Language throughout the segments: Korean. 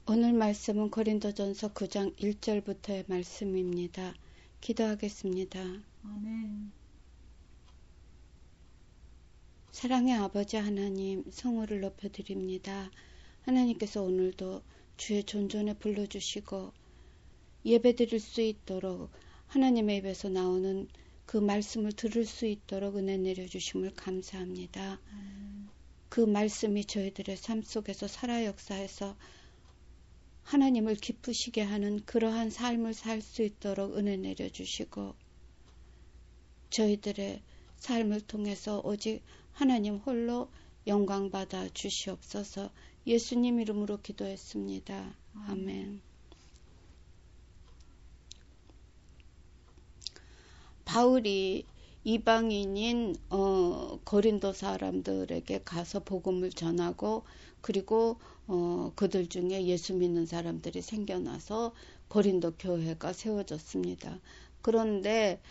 오늘 말씀은 고린도전서 9장 1절부터의 말씀입니다. 기도하겠습니다. 아멘. 사랑의 아버지 하나님, 성호를 높여드립니다. 하나님께서 오늘도 주의 존존에 불러주시고 예배드릴 수 있도록 하나님의 입에서 나오는 그 말씀을 들을 수 있도록 은혜 내려주심을 감사합니다. 그 말씀이 저희들의 삶 속에서 살아 역사해서 하나님을 기쁘시게 하는 그러한 삶을 살 수 있도록 은혜 내려주시고 저희들의 삶을 통해서 오직 하나님 홀로 영광받아 주시옵소서. 예수님 이름으로 기도했습니다. 아멘. 바울이 이방인인 고린도 사람들에게 가서 복음을 전하고 그리고 그들 중에 예수 믿는 사람들이 생겨나서 고린도 교회가 세워졌습니다. 그런데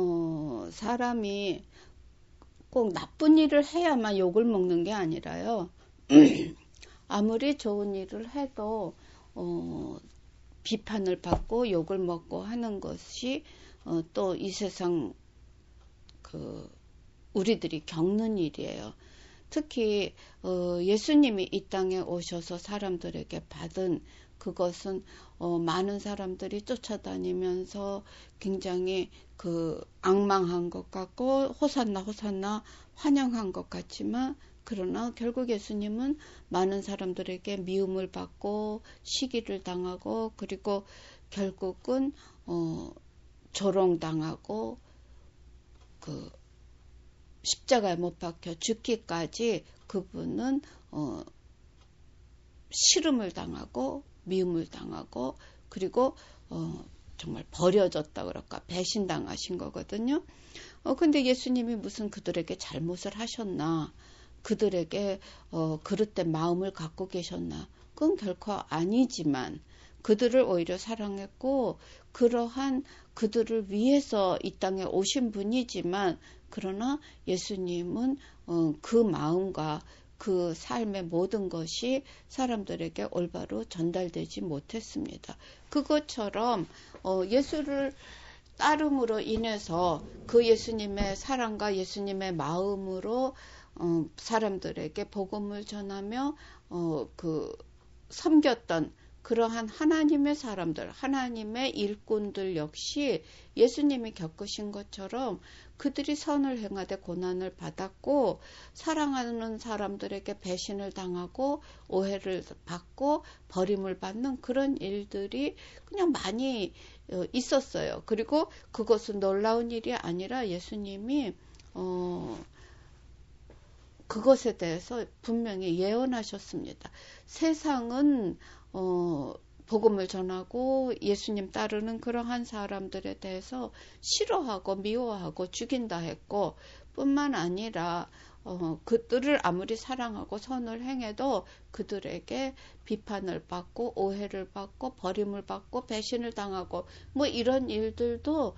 사람이 꼭 나쁜 일을 해야만 욕을 먹는 게 아니라요. 아무리 좋은 일을 해도 비판을 받고 욕을 먹고 하는 것이 또 이 세상 우리들이 겪는 일이에요. 특히 예수님이 이 땅에 오셔서 사람들에게 받은 그것은 많은 사람들이 쫓아다니면서 굉장히 앙망한 것 같고 호산나 호산나 환영한 것 같지만 그러나 결국 예수님은 많은 사람들에게 미움을 받고 시기를 당하고 그리고 결국은 조롱당하고 십자가에 못 박혀 죽기까지 그분은 시름을 당하고 미움을 당하고 그리고 정말 버려졌다 그럴까 배신당하신 거거든요. 근데 예수님이 무슨 그들에게 잘못을 하셨나 그들에게 그릇된 마음을 갖고 계셨나 그건 결코 아니지만 그들을 오히려 사랑했고 그러한 그들을 위해서 이 땅에 오신 분이지만 그러나 예수님은 그 마음과 그 삶의 모든 것이 사람들에게 올바로 전달되지 못했습니다. 그것처럼 예수를 따름으로 인해서 그 예수님의 사랑과 예수님의 마음으로 사람들에게 복음을 전하며 섬겼던 그러한 하나님의 사람들, 하나님의 일꾼들 역시 예수님이 겪으신 것처럼 그들이 선을 행하되 고난을 받았고 사랑하는 사람들에게 배신을 당하고 오해를 받고 버림을 받는 그런 일들이 그냥 많이 있었어요. 그리고 그것은 놀라운 일이 아니라 예수님이 그것에 대해서 분명히 예언하셨습니다. 세상은 복음을 전하고 예수님 따르는 그러한 사람들에 대해서 싫어하고 미워하고 죽인다 했고 뿐만 아니라 그들을 아무리 사랑하고 선을 행해도 그들에게 비판을 받고 오해를 받고 버림을 받고 배신을 당하고 뭐 이런 일들도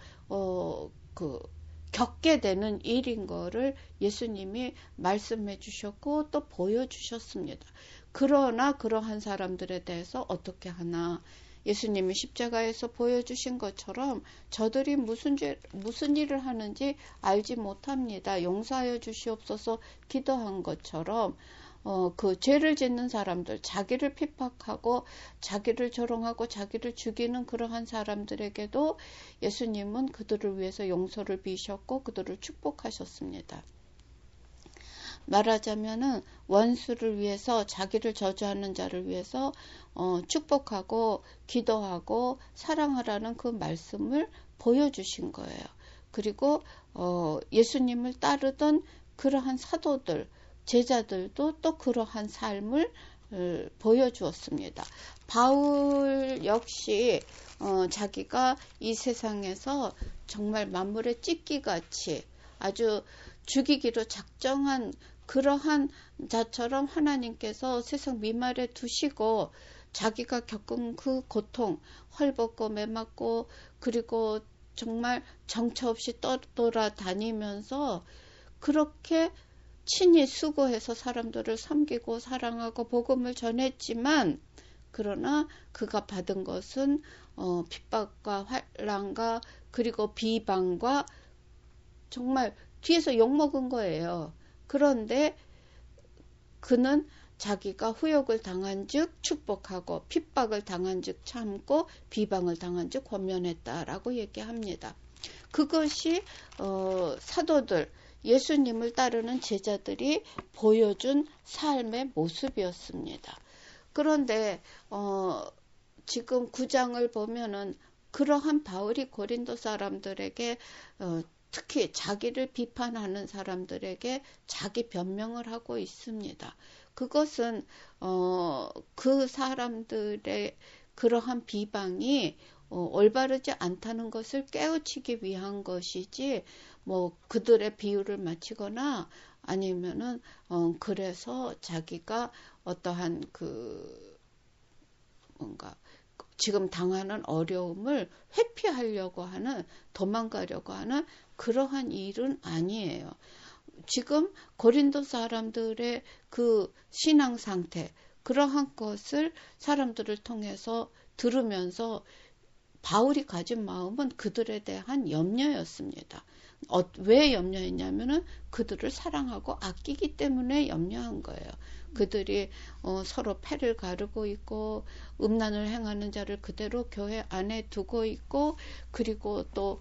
겪게 되는 일인 거를 예수님이 말씀해 주셨고 또 보여주셨습니다. 그러나 그러한 사람들에 대해서 어떻게 하나 예수님이 십자가에서 보여주신 것처럼 저들이 무슨 일을 하는지 알지 못합니다. 용서하여 주시옵소서 기도한 것처럼 그 죄를 짓는 사람들, 자기를 핍박하고 자기를 조롱하고 자기를 죽이는 그러한 사람들에게도 예수님은 그들을 위해서 용서를 비셨고 그들을 축복하셨습니다. 말하자면은 원수를 위해서 자기를 저주하는 자를 위해서 축복하고 기도하고 사랑하라는 그 말씀을 보여주신 거예요. 그리고 예수님을 따르던 그러한 사도들, 제자들도 또 그러한 삶을 보여주었습니다. 바울 역시 자기가 이 세상에서 정말 만물의 찢기같이 아주 죽이기로 작정한 그러한 자처럼 하나님께서 세상 미말에 두시고 자기가 겪은 그 고통, 헐벗고 매맞고 그리고 정말 정처 없이 떠돌아다니면서 그렇게 친히 수고해서 사람들을 섬기고 사랑하고 복음을 전했지만 그러나 그가 받은 것은 핍박과 환난과 그리고 비방과 정말 뒤에서 욕먹은 거예요. 그런데 그는 자기가 후욕을 당한 즉 축복하고 핍박을 당한 즉 참고 비방을 당한 즉 권면했다라고 얘기합니다. 그것이 사도들, 예수님을 따르는 제자들이 보여준 삶의 모습이었습니다. 그런데 지금 9장을 보면은 그러한 바울이 고린도 사람들에게 특히 자기를 비판하는 사람들에게 자기 변명을 하고 있습니다. 그것은 그 사람들의 그러한 비방이 올바르지 않다는 것을 깨우치기 위한 것이지 뭐 그들의 비유를 맞추거나 아니면은 그래서 자기가 어떠한 뭔가 지금 당하는 어려움을 회피하려고 하는 도망가려고 하는 그러한 일은 아니에요. 지금 고린도 사람들의 그 신앙 상태 그러한 것을 사람들을 통해서 들으면서 바울이 가진 마음은 그들에 대한 염려였습니다. 왜 염려했냐면은 그들을 사랑하고 아끼기 때문에 염려한 거예요. 그들이 서로 패를 가르고 있고 음란을 행하는 자를 그대로 교회 안에 두고 있고 그리고 또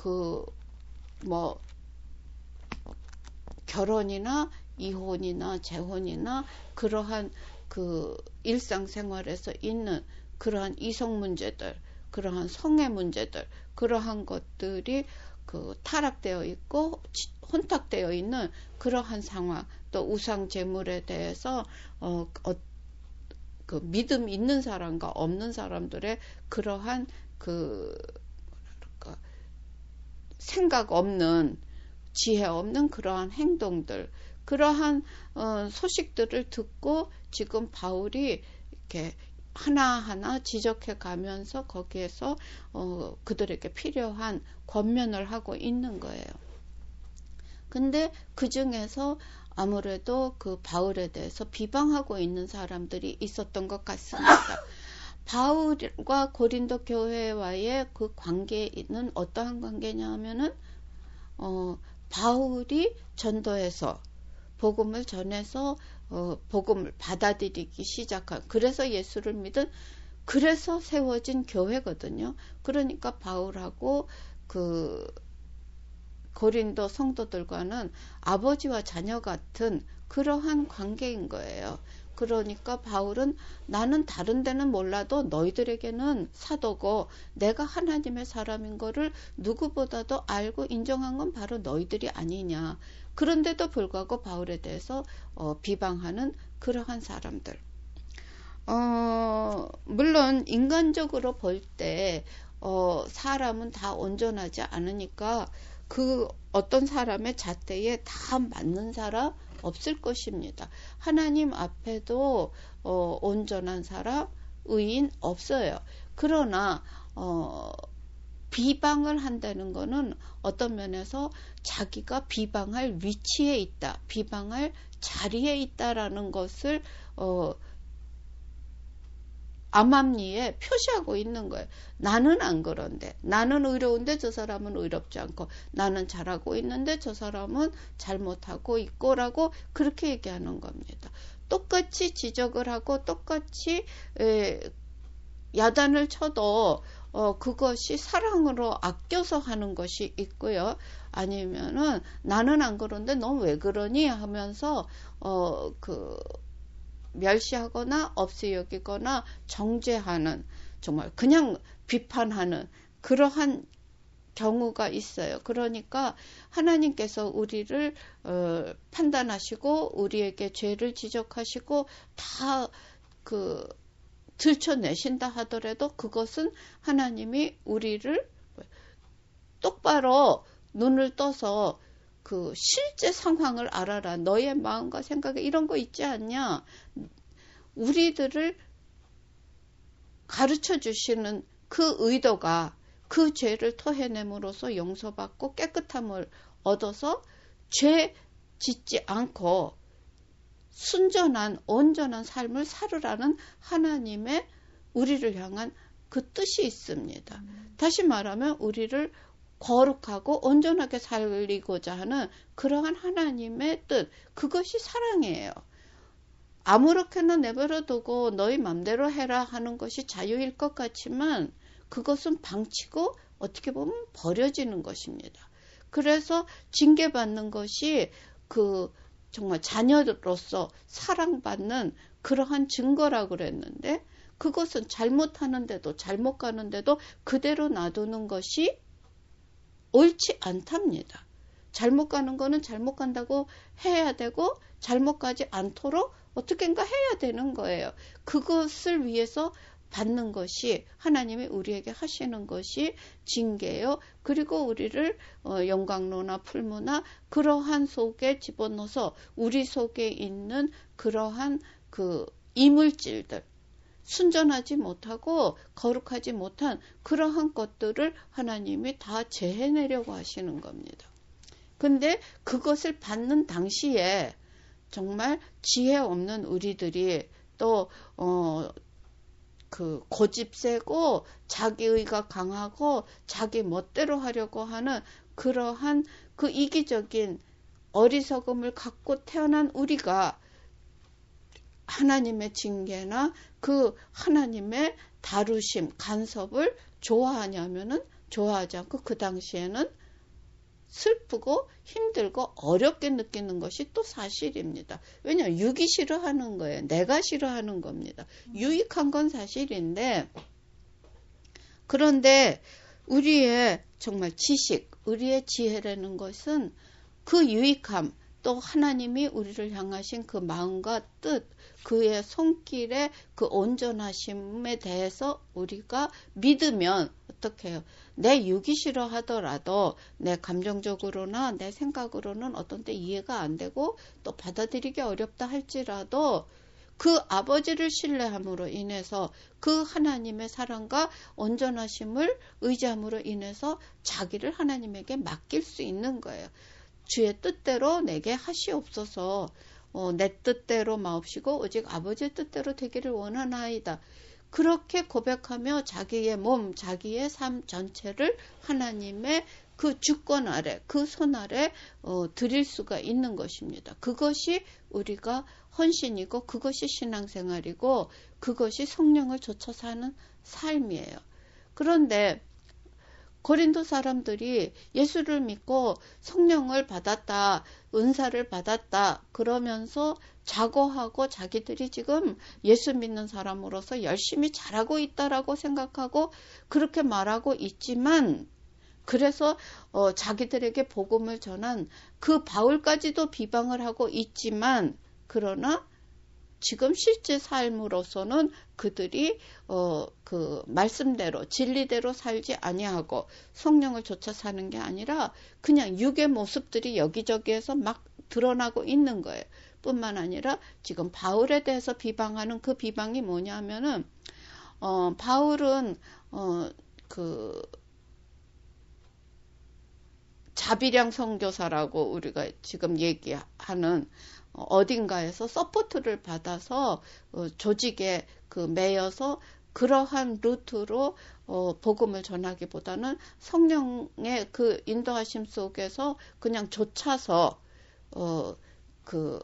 결혼이나 이혼이나 재혼이나 그러한 일상생활에서 있는 그러한 이성 문제들, 그러한 성의 문제들, 그러한 것들이 타락되어 있고 혼탁되어 있는 그러한 상황, 또 우상 제물에 대해서 믿음 있는 사람과 없는 사람들의 그러한 생각 없는 지혜 없는 그러한 행동들, 그러한 소식들을 듣고 지금 바울이 이렇게 하나하나 지적해 가면서 거기에서 그들에게 필요한 권면을 하고 있는 거예요. 근데 그 중에서 아무래도 그 바울에 대해서 비방하고 있는 사람들이 있었던 것 같습니다. 바울과 고린도 교회와의 그 관계는 어떠한 관계냐 하면은 바울이 전도해서 복음을 전해서 복음을 받아들이기 시작한 그래서 예수를 믿은 그래서 세워진 교회거든요. 그러니까 바울하고 고린도 성도들과는 아버지와 자녀 같은 그러한 관계인 거예요. 그러니까 바울은 나는 다른 데는 몰라도 너희들에게는 사도고 내가 하나님의 사람인 거를 누구보다도 알고 인정한 건 바로 너희들이 아니냐. 그런데도 불구하고 바울에 대해서 비방하는 그러한 사람들. 물론 인간적으로 볼 때 사람은 다 온전하지 않으니까 그 어떤 사람의 잣대에 다 맞는 사람 없을 것입니다. 하나님 앞에도 온전한 사람, 의인 없어요. 그러나 비방을 한다는 것은 어떤 면에서 자기가 비방할 위치에 있다, 비방할 자리에 있다라는 것을 암암리에 표시하고 있는 거예요. 나는 안 그런데, 나는 의로운데 저 사람은 의롭지 않고, 나는 잘하고 있는데 저 사람은 잘못하고 있고라고 그렇게 얘기하는 겁니다. 똑같이 지적을 하고 똑같이 야단을 쳐도 그것이 사랑으로 아껴서 하는 것이 있고요. 아니면은 나는 안 그런데 넌 왜 그러니 하면서 멸시하거나 없이 여기거나 정죄하는 정말 그냥 비판하는 그러한 경우가 있어요. 그러니까 하나님께서 우리를 판단하시고 우리에게 죄를 지적하시고 다 들춰내신다 하더라도 그것은 하나님이 우리를 똑바로 눈을 떠서 실제 상황을 알아라. 너의 마음과 생각에 이런 거 있지 않냐? 우리들을 가르쳐 주시는 그 의도가 그 죄를 토해냄으로써 용서받고 깨끗함을 얻어서 죄 짓지 않고 순전한 온전한 삶을 살으라는 하나님의 우리를 향한 그 뜻이 있습니다. 다시 말하면 우리를 거룩하고 온전하게 살리고자 하는 그러한 하나님의 뜻, 그것이 사랑이에요. 아무렇게나 내버려두고 너희 맘대로 해라 하는 것이 자유일 것 같지만 그것은 방치고 어떻게 보면 버려지는 것입니다. 그래서 징계받는 것이 그 정말 자녀로서 사랑받는 그러한 증거라고 그랬는데 그것은 잘못하는데도 잘못 가는데도 그대로 놔두는 것이 옳지 않답니다. 잘못 가는 거는 잘못 간다고 해야 되고 잘못 가지 않도록 어떻게인가 해야 되는 거예요. 그것을 위해서 받는 것이 하나님이 우리에게 하시는 것이 징계요. 그리고 우리를 영광로나 풀무나 그러한 속에 집어넣어서 우리 속에 있는 그러한 그 이물질들, 순전하지 못하고 거룩하지 못한 그러한 것들을 하나님이 다 제해내려고 하시는 겁니다. 근데 그것을 받는 당시에 정말 지혜 없는 우리들이 또 그 고집 세고 자기의가 강하고 자기 멋대로 하려고 하는 그러한 그 이기적인 어리석음을 갖고 태어난 우리가 하나님의 징계나 그 하나님의 다루심, 간섭을 좋아하냐면은 좋아하지 않고 그 당시에는 슬프고 힘들고 어렵게 느끼는 것이 또 사실입니다. 왜냐하면 육이 싫어하는 거예요. 내가 싫어하는 겁니다. 유익한 건 사실인데 그런데 우리의 정말 지식, 우리의 지혜라는 것은 그 유익함 또 하나님이 우리를 향하신 그 마음과 뜻, 그의 손길의 그 온전하심에 대해서 우리가 믿으면 어떻게 해요? 내 육이 싫어하더라도 내 감정적으로나 내 생각으로는 어떤 때 이해가 안 되고 또 받아들이기 어렵다 할지라도 그 아버지를 신뢰함으로 인해서 그 하나님의 사랑과 온전하심을 의지함으로 인해서 자기를 하나님에게 맡길 수 있는 거예요. 주의 뜻대로 내게 하시옵소서. 내 뜻대로 마옵시고 오직 아버지의 뜻대로 되기를 원하나이다. 그렇게 고백하며 자기의 몸, 자기의 삶 전체를 하나님의 그 주권 아래, 그 손 아래 드릴 수가 있는 것입니다. 그것이 우리가 헌신이고 그것이 신앙생활이고 그것이 성령을 좇아 사는 삶이에요. 그런데 고린도 사람들이 예수를 믿고 성령을 받았다, 은사를 받았다 그러면서 자고하고 자기들이 지금 예수 믿는 사람으로서 열심히 잘하고 있다라고 생각하고 그렇게 말하고 있지만 그래서 자기들에게 복음을 전한 그 바울까지도 비방을 하고 있지만 그러나 지금 실제 삶으로서는 그들이 그 말씀대로 진리대로 살지 아니하고 성령을 좇아 사는 게 아니라 그냥 육의 모습들이 여기저기에서 막 드러나고 있는 거예요. 뿐만 아니라 지금 바울에 대해서 비방하는 그 비방이 뭐냐면은 바울은 그 자비량 선교사라고 우리가 지금 얘기하는 어딘가에서 서포트를 받아서 조직에 그 매여서 그러한 루트로 복음을 전하기보다는 성령의 그 인도하심 속에서 그냥 좇아서 그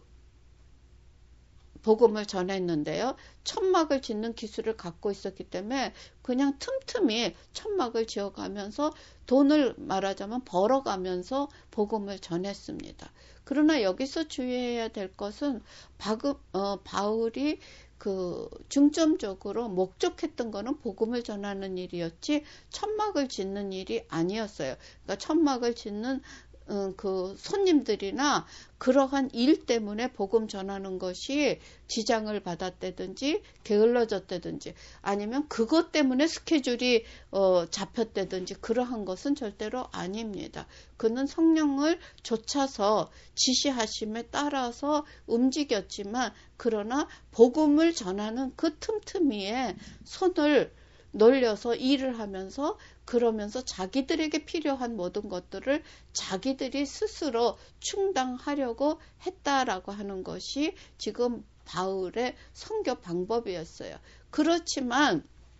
복음을 전했는데요. 천막을 짓는 기술을 갖고 있었기 때문에 그냥 틈틈이 천막을 지어가면서 돈을 말하자면 벌어가면서 복음을 전했습니다. 그러나 여기서 주의해야 될 것은 바울이 그 중점적으로 목적했던 거는 복음을 전하는 일이었지 천막을 짓는 일이 아니었어요. 그러니까 천막을 짓는 그 손님들이나 그러한 일 때문에 복음 전하는 것이 지장을 받았다든지 게을러졌다든지 아니면 그것 때문에 스케줄이 잡혔다든지 그러한 것은 절대로 아닙니다. 그는 성령을 좇아서 지시하심에 따라서 움직였지만 그러나 복음을 전하는 그 틈틈이에 손을 놀려서 일을 하면서 그러면서 자기들에게 필요한 모든 것들을 자기들이 스스로 충당하려고 했다라고 하는 것이 지금 바울의 선교 방법이었어요. 그렇지만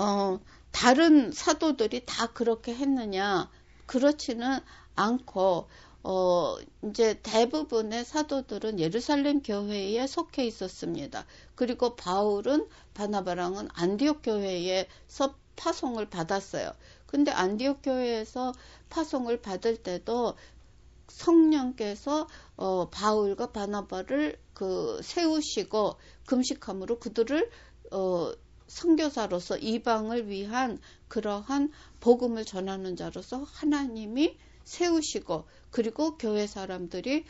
다른 사도들이 다 그렇게 했느냐? 그렇지는 않고, 이제 대부분의 사도들은 예루살렘 교회에 속해 있었습니다. 그리고 바울은 바나바랑은 안디옥 교회에서 파송을 받았어요. 근데 안디옥 교회에서 파송을 받을 때도 성령께서 바울과 바나바를 세우시고 금식함으로 그들을 선교사로서 이방을 위한 그러한 복음을 전하는 자로서 하나님이 세우시고 그리고 교회 사람들이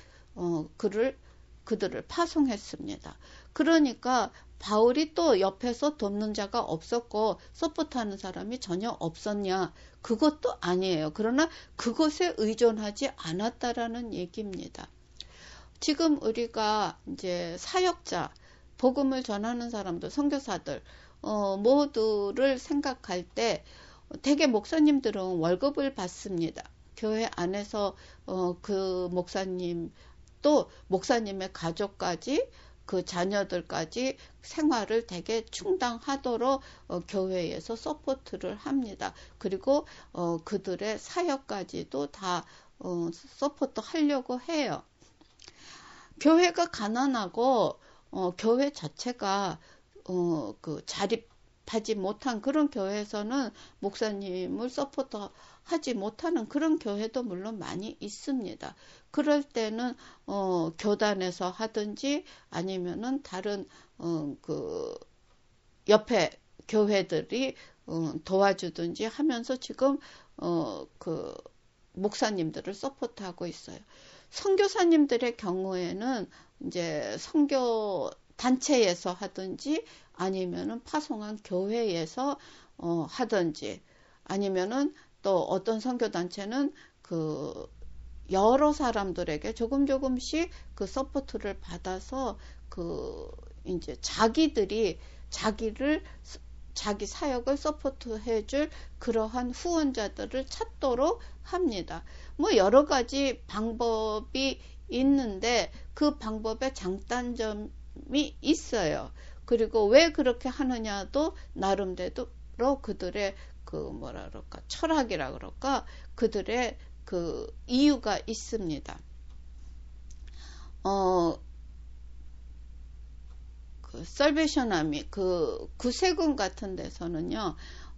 그들을 파송했습니다. 그러니까 바울이 또 옆에서 돕는 자가 없었고 서포트하는 사람이 전혀 없었냐? 그것도 아니에요. 그러나 그것에 의존하지 않았다라는 얘기입니다. 지금 우리가 이제 사역자, 복음을 전하는 사람들, 선교사들 모두를 생각할 때 대개 목사님들은 월급을 받습니다. 교회 안에서 그 목사님 또 목사님의 가족까지 그 자녀들까지 생활을 되게 충당하도록 교회에서 서포트를 합니다. 그리고 그들의 사역까지도 다 서포트 하려고 해요. 교회가 가난하고 교회 자체가 자립하지 못한 그런 교회에서는 목사님을 서포트하지 못하는 그런 교회도 물론 많이 있습니다. 그럴 때는 교단에서 하든지 아니면은 다른 옆에 교회들이 도와주든지 하면서 지금 목사님들을 서포트하고 있어요. 선교사님들의 경우에는 이제 선교 단체에서 하든지 아니면은 파송한 교회에서 하든지 아니면은 또 어떤 선교 단체는 여러 사람들에게 조금씩 그 서포트를 받아서 이제 자기 사역을 서포트해줄 그러한 후원자들을 찾도록 합니다. 뭐 여러 가지 방법이 있는데 그 방법에 장단점이 있어요. 그리고 왜 그렇게 하느냐도 나름대로 그들의 철학이라 그럴까? 그들의 이유가 있습니다. 살베이션 아미, 구세군 같은 데서는요,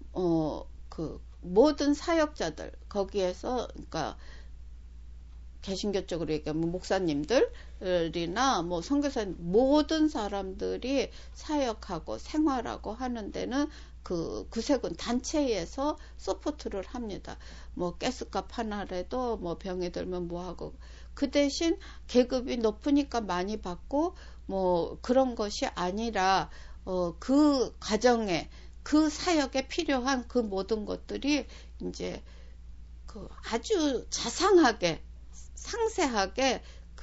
모든 사역자들, 거기에서, 그러니까, 개신교 쪽으로 얘기하면 목사님들이나 선교사님, 모든 사람들이 사역하고 생활하고 하는 데는 구세군 단체에서 서포트를 합니다. 가스값 하나라도 병이 들면 뭐하고. 그 대신 계급이 높으니까 많이 받고, 그런 것이 아니라, 그 과정에, 그 사역에 필요한 그 모든 것들이 이제, 아주 자상하게, 상세하게,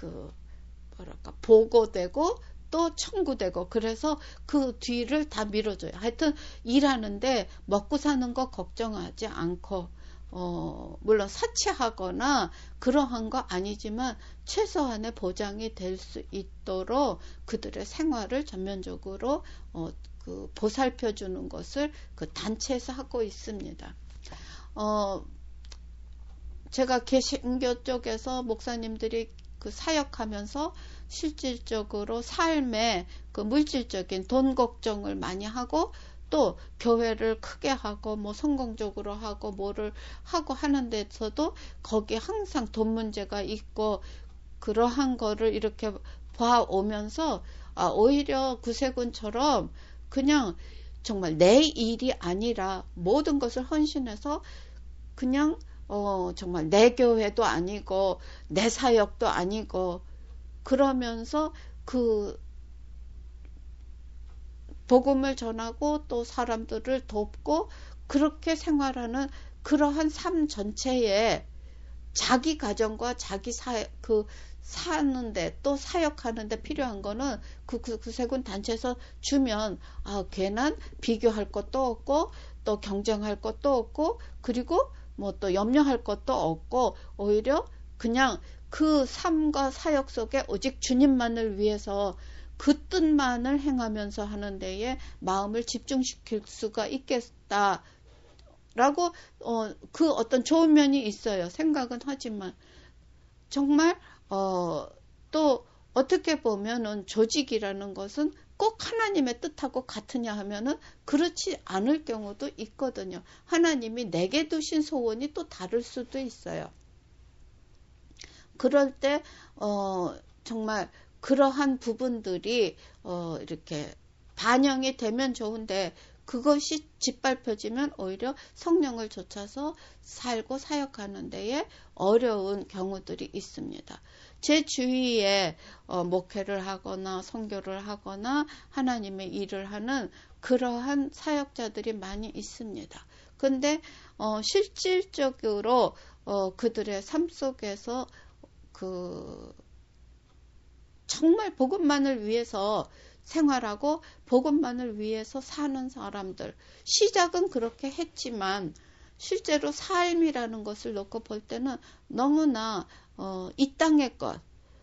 보고되고, 또 청구되고 그래서 그 뒤를 다 밀어줘요. 하여튼 일하는데 먹고 사는 거 걱정하지 않고 물론 사치하거나 그러한 거 아니지만 최소한의 보장이 될 수 있도록 그들의 생활을 전면적으로 보살펴 주는 것을 그 단체에서 하고 있습니다. 제가 개신교 쪽에서 목사님들이 사역하면서 실질적으로 삶에 물질적인 돈 걱정을 많이 하고 또 교회를 크게 하고 성공적으로 하고 뭐를 하고 하는 데서도 거기에 항상 돈 문제가 있고 그러한 거를 이렇게 봐오면서 오히려 구세군처럼 그냥 정말 내 일이 아니라 모든 것을 헌신해서 그냥 정말 내 교회도 아니고 내 사역도 아니고 그러면서 복음을 전하고 또 사람들을 돕고 그렇게 생활하는 그러한 삶 전체에 자기 가정과 자기 사는데 또 사역하는데 필요한 거는 구세군 단체에서 주면 괜한 비교할 것도 없고 또 경쟁할 것도 없고 그리고 또 염려할 것도 없고 오히려 그냥 그 삶과 사역 속에 오직 주님만을 위해서 그 뜻만을 행하면서 하는 데에 마음을 집중시킬 수가 있겠다라고 그 어떤 좋은 면이 있어요. 생각은 하지만 정말 또 어떻게 보면은 조직이라는 것은 꼭 하나님의 뜻하고 같으냐 하면은 그렇지 않을 경우도 있거든요. 하나님이 내게 두신 소원이 또 다를 수도 있어요. 그럴 때 정말 그러한 부분들이 이렇게 반영이 되면 좋은데 그것이 짓밟혀지면 오히려 성령을 좇아서 살고 사역하는 데에 어려운 경우들이 있습니다. 제 주위에 목회를 하거나 선교를 하거나 하나님의 일을 하는 그러한 사역자들이 많이 있습니다. 근데 실질적으로 그들의 삶 속에서 정말 복음만을 위해서 생활하고 복음만을 위해서 사는 사람들, 시작은 그렇게 했지만 실제로 삶이라는 것을 놓고 볼 때는 너무나 이 땅의 것,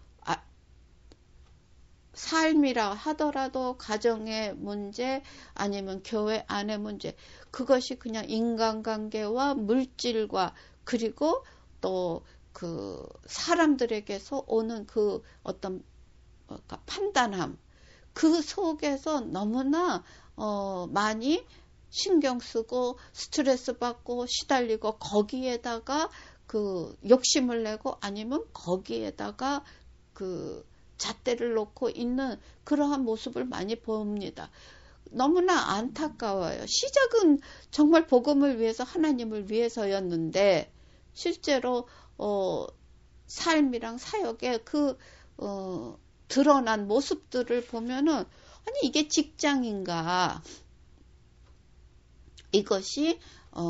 삶이라 하더라도 가정의 문제 아니면 교회 안의 문제, 그것이 그냥 인간관계와 물질과 그리고 또 그 사람들에게서 오는 그 어떤 판단함, 그 속에서 너무나 많이 신경 쓰고 스트레스 받고 시달리고 거기에다가 그 욕심을 내고 아니면 거기에다가 그 잣대를 놓고 있는 그러한 모습을 많이 봅니다. 너무나 안타까워요. 시작은 정말 복음을 위해서 하나님을 위해서였는데 실제로 삶이랑 사역의 그 드러난 모습들을 보면은 아니 이게 직장인가, 이것이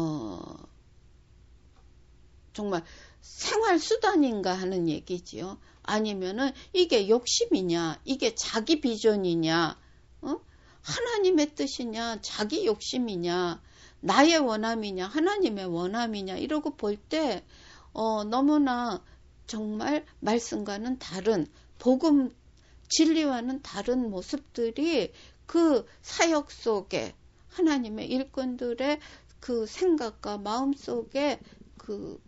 정말 생활수단인가 하는 얘기지요. 아니면은 이게 욕심이냐, 이게 자기 비전이냐, 하나님의 뜻이냐, 자기 욕심이냐, 나의 원함이냐, 하나님의 원함이냐, 이러고 볼 때 너무나 정말 말씀과는 다른, 복음 진리와는 다른 모습들이 그 사역 속에 하나님의 일꾼들의 그 생각과 마음 속에 그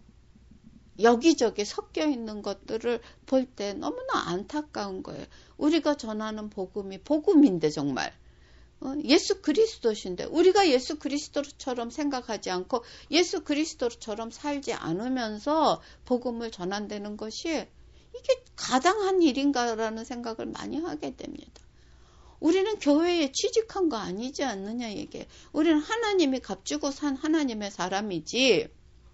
여기저기 섞여 있는 것들을 볼 때 너무나 안타까운 거예요. 우리가 전하는 복음이 복음인데 정말 예수 그리스도신데 우리가 예수 그리스도처럼 생각하지 않고 예수 그리스도처럼 살지 않으면서 복음을 전한다는 것이 이게 가당한 일인가라는 생각을 많이 하게 됩니다. 우리는 교회에 취직한 거 아니지 않느냐 이게. 우리는 하나님이 값주고 산 하나님의 사람이지.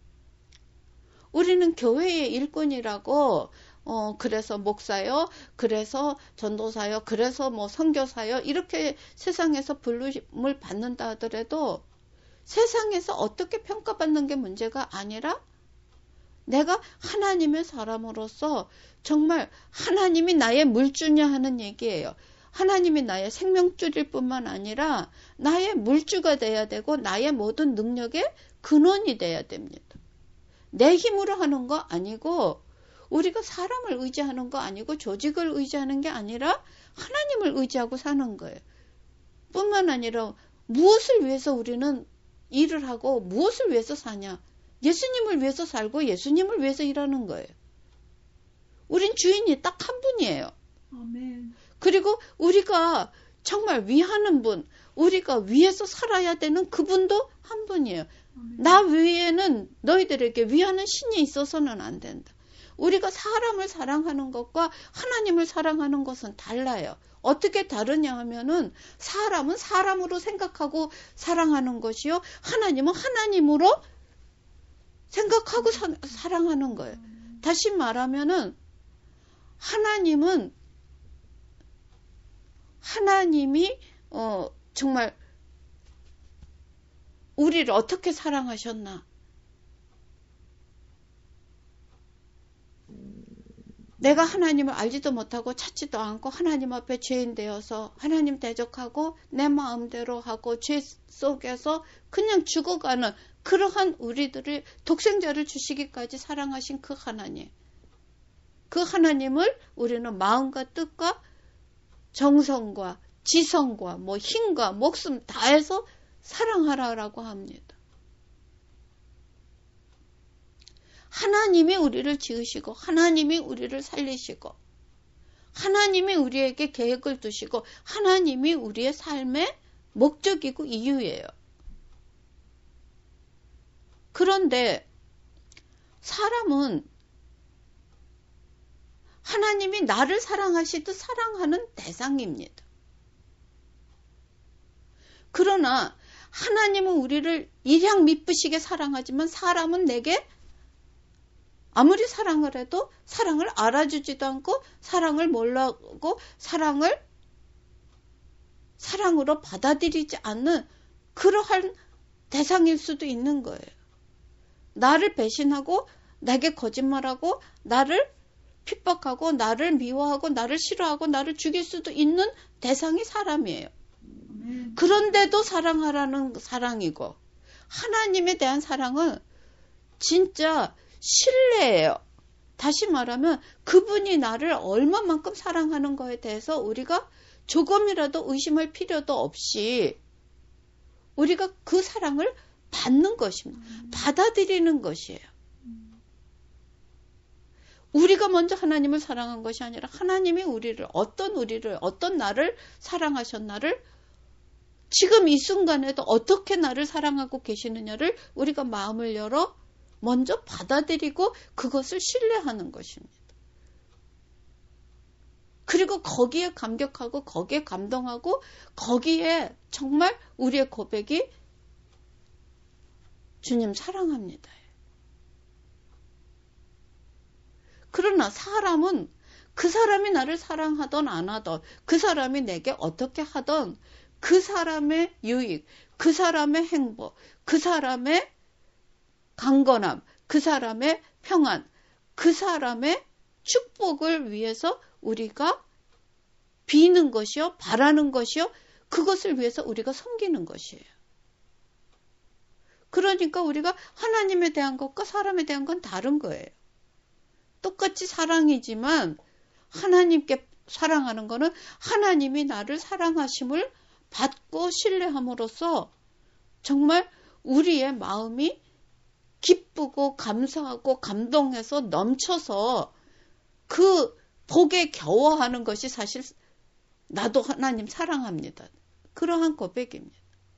우리는 교회의 일꾼이라고 그래서 목사요, 그래서 전도사요, 그래서 뭐 선교사요 이렇게 세상에서 부름을 받는다 하더라도 세상에서 어떻게 평가받는 게 문제가 아니라 내가 하나님의 사람으로서 정말 하나님이 나의 물주냐 하는 얘기예요. 하나님이 나의 생명줄일 뿐만 아니라 나의 물주가 돼야 되고 나의 모든 능력의 근원이 돼야 됩니다. 내 힘으로 하는 거 아니고 우리가 사람을 의지하는 거 아니고 조직을 의지하는 게 아니라 하나님을 의지하고 사는 거예요. 뿐만 아니라 무엇을 위해서 우리는 일을 하고 무엇을 위해서 사냐. 예수님을 위해서 살고 예수님을 위해서 일하는 거예요. 우린 주인이 딱 한 분이에요. 아멘. 그리고 우리가 정말 위하는 분, 우리가 위해서 살아야 되는 그분도 한 분이에요. 아멘. 나 외에는 너희들에게 위하는 신이 있어서는 안 된다. 우리가 사람을 사랑하는 것과 하나님을 사랑하는 것은 달라요. 어떻게 다르냐 하면은 사람은 사람으로 생각하고 사랑하는 것이요. 하나님은 하나님으로 생각하고 사랑하는 거예요. 다시 말하면은 하나님이 정말 우리를 어떻게 사랑하셨나? 내가 하나님을 알지도 못하고 찾지도 않고 하나님 앞에 죄인 되어서 하나님 대적하고 내 마음대로 하고 죄 속에서 그냥 죽어가는 그러한 우리들을 독생자를 주시기까지 사랑하신 그 하나님. 그 하나님을 우리는 마음과 뜻과 정성과 지성과 뭐 힘과 목숨 다해서 사랑하라라고 합니다. 하나님이 우리를 지으시고 하나님이 우리를 살리시고 하나님이 우리에게 계획을 두시고 하나님이 우리의 삶의 목적이고 이유예요. 그런데 사람은 하나님이 나를 사랑하시듯 사랑하는 대상입니다. 그러나 하나님은 우리를 일양 미쁘시게 사랑하지만 사람은 내게 아무리 사랑을 해도 사랑을 알아주지도 않고 사랑을 몰라고 사랑을 사랑으로 받아들이지 않는 그러한 대상일 수도 있는 거예요. 나를 배신하고 내게 거짓말하고 나를 핍박하고 나를 미워하고 나를 싫어하고 나를 죽일 수도 있는 대상이 사람이에요. 그런데도 사랑하라는 사랑이고 하나님에 대한 사랑은 진짜 신뢰예요. 다시 말하면 그분이 나를 얼마만큼 사랑하는 거에 대해서 우리가 조금이라도 의심할 필요도 없이 우리가 그 사랑을 받는 것입니다. 받아들이는 것이에요. 우리가 먼저 하나님을 사랑한 것이 아니라 하나님이 우리를 어떤 나를 사랑하셨나를 지금 이 순간에도 어떻게 나를 사랑하고 계시느냐를 우리가 마음을 열어 먼저 받아들이고 그것을 신뢰하는 것입니다. 그리고 거기에 감격하고 거기에 감동하고 거기에 정말 우리의 고백이 주님 사랑합니다. 그러나 사람은 그 사람이 나를 사랑하던 안 하던 그 사람이 내게 어떻게 하던 그 사람의 유익, 그 사람의 행복, 그 사람의 강건함, 그 사람의 평안, 그 사람의 축복을 위해서 우리가 비는 것이요, 바라는 것이요, 그것을 위해서 우리가 섬기는 것이에요. 그러니까 우리가 하나님에 대한 것과 사람에 대한 건 다른 거예요. 똑같이 사랑이지만 하나님께 사랑하는 거는 하나님이 나를 사랑하심을 받고 신뢰함으로써 정말 우리의 마음이 기쁘고 감사하고 감동해서 넘쳐서 그 복에 겨워하는 것이 사실 나도 하나님 사랑합니다. 그러한 고백입니다.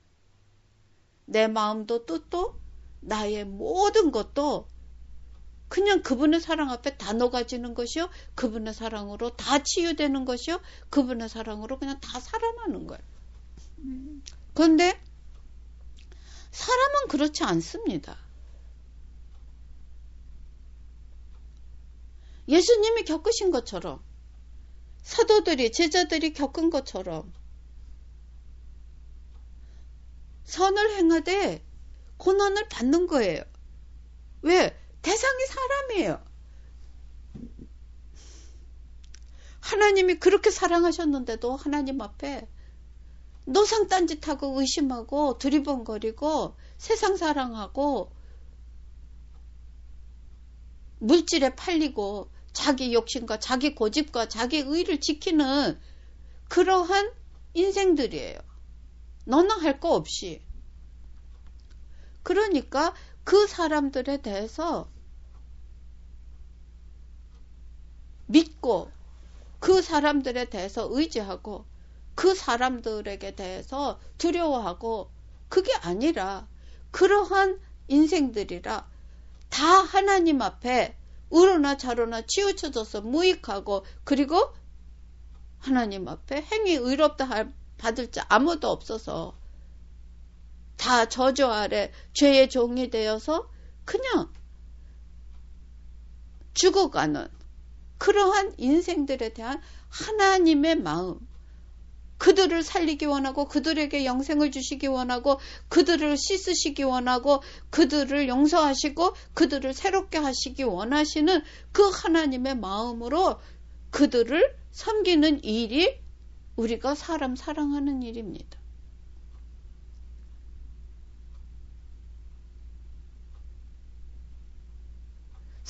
내 마음도 뜻도 나의 모든 것도 그냥 그분의 사랑 앞에 다 녹아지는 것이요. 그분의 사랑으로 다 치유되는 것이요. 그분의 사랑으로 그냥 다 살아나는 거예요. 그런데 사람은 그렇지 않습니다. 예수님이 겪으신 것처럼 사도들이 제자들이 겪은 것처럼 선을 행하되 고난을 받는 거예요. 왜? 대상이 사람이에요. 하나님이 그렇게 사랑하셨는데도 하나님 앞에 노상 딴짓하고 의심하고 두리번거리고 세상 사랑하고 물질에 팔리고 자기 욕심과 자기 고집과 자기 의를 지키는 그러한 인생들이에요. 너나 할 거 없이. 그러니까 그 사람들에 대해서 믿고 그 사람들에 대해서 의지하고 그 사람들에게 대해서 두려워하고 그게 아니라 그러한 인생들이라 다 하나님 앞에 우로나 좌로나 치우쳐져서 무익하고 그리고 하나님 앞에 행위 의롭다 받을 자 아무도 없어서 다 저주 아래 죄의 종이 되어서 그냥 죽어가는 그러한 인생들에 대한 하나님의 마음, 그들을 살리기 원하고 그들에게 영생을 주시기 원하고 그들을 씻으시기 원하고 그들을 용서하시고 그들을 새롭게 하시기 원하시는 그 하나님의 마음으로 그들을 섬기는 일이 우리가 사람 사랑하는 일입니다.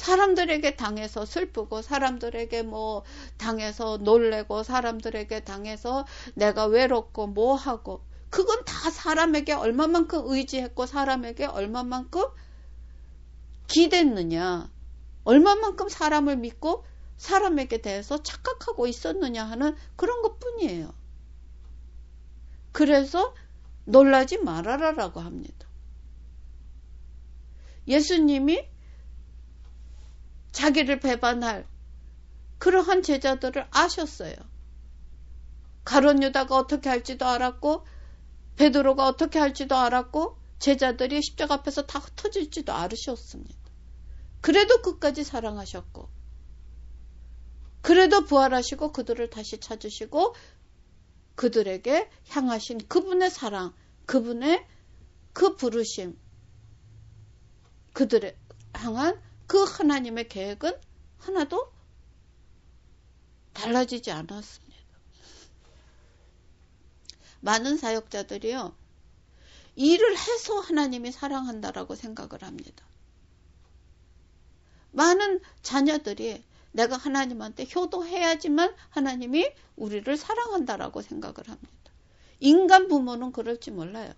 사람들에게 당해서 슬프고, 사람들에게 당해서 놀래고, 사람들에게 당해서 내가 외롭고 뭐하고, 그건 다 사람에게 얼마만큼 의지했고, 사람에게 얼마만큼 기댔느냐, 얼마만큼 사람을 믿고 사람에게 대해서 착각하고 있었느냐 하는 그런 것 뿐이에요. 그래서 놀라지 말아라라고 합니다. 예수님이 자기를 배반할 그러한 제자들을 아셨어요. 가룟 유다가 어떻게 할지도 알았고, 베드로가 어떻게 할지도 알았고, 제자들이 십자가 앞에서 다 흩어질지도 알으셨습니다. 그래도 끝까지 사랑하셨고, 그래도 부활하시고 그들을 다시 찾으시고 그들에게 향하신 그분의 사랑, 그분의 그 부르심, 그들을 향한 그 하나님의 계획은 하나도 달라지지 않았습니다. 많은 사역자들이요, 일을 해서 하나님이 사랑한다라고 생각을 합니다. 많은 자녀들이 내가 하나님한테 효도해야지만 하나님이 우리를 사랑한다라고 생각을 합니다. 인간 부모는 그럴지 몰라요.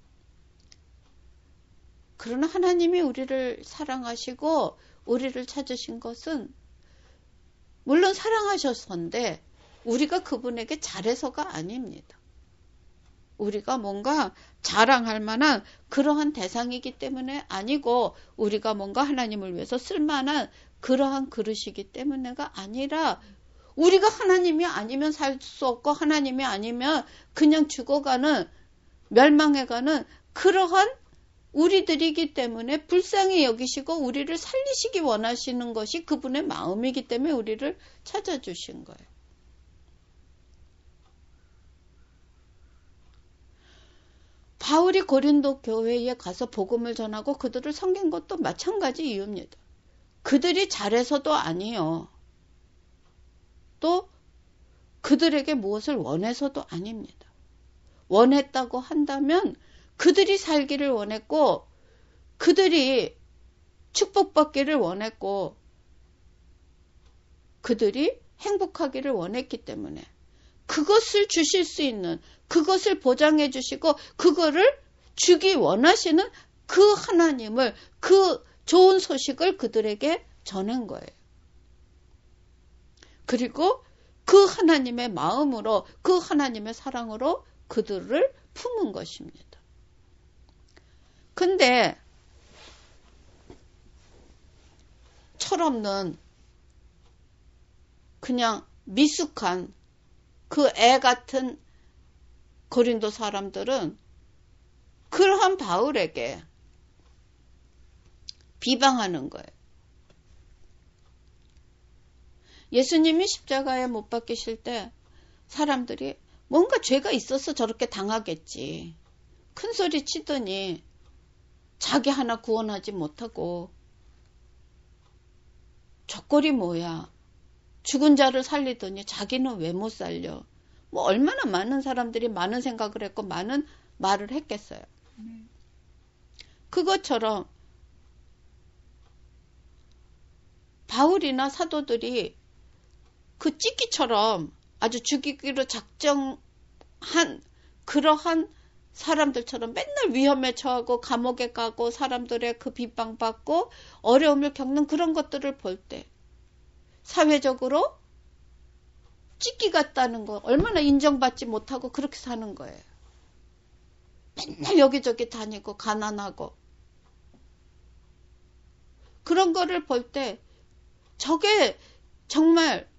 그러나 하나님이 우리를 사랑하시고 우리를 찾으신 것은 물론 사랑하셨는데 우리가 그분에게 잘해서가 아닙니다. 우리가 뭔가 자랑할 만한 그러한 대상이기 때문에 아니고, 우리가 뭔가 하나님을 위해서 쓸만한 그러한 그릇이기 때문에가 아니라, 우리가 하나님이 아니면 살 수 없고 하나님이 아니면 그냥 죽어가는, 멸망해가는 그러한 우리들이기 때문에 불쌍히 여기시고 우리를 살리시기 원하시는 것이 그분의 마음이기 때문에 우리를 찾아주신 거예요. 바울이 고린도 교회에 가서 복음을 전하고 그들을 섬긴 것도 마찬가지 이유입니다. 그들이 잘해서도 아니요. 또 그들에게 무엇을 원해서도 아닙니다. 원했다고 한다면 그들이 살기를 원했고, 그들이 축복받기를 원했고, 그들이 행복하기를 원했기 때문에 그것을 주실 수 있는, 그것을 보장해 주시고 그거를 주기 원하시는 그 하나님을, 그 좋은 소식을 그들에게 전한 거예요. 그리고 그 하나님의 마음으로, 그 하나님의 사랑으로 그들을 품은 것입니다. 근데 철없는 그냥 미숙한 그 애 같은 고린도 사람들은 그러한 바울에게 비방하는 거예요. 예수님이 십자가에 못 박히실 때 사람들이 뭔가 죄가 있어서 저렇게 당하겠지, 큰 소리 치더니 자기 하나 구원하지 못하고 저 꼴이 뭐야, 죽은 자를 살리더니 자기는 왜 못 살려, 얼마나 많은 사람들이 많은 생각을 했고 많은 말을 했겠어요. 그것처럼 바울이나 사도들이 그 찌끼처럼 아주 죽이기로 작정한 그러한 사람들처럼 맨날 위험에 처하고 감옥에 가고 사람들의 그 비방받고 어려움을 겪는 그런 것들을 볼 때 사회적으로 찌끼 같다는 거, 얼마나 인정받지 못하고 그렇게 사는 거예요. 맨날 여기저기 다니고 가난하고 그런 거를 볼 때 저게 정말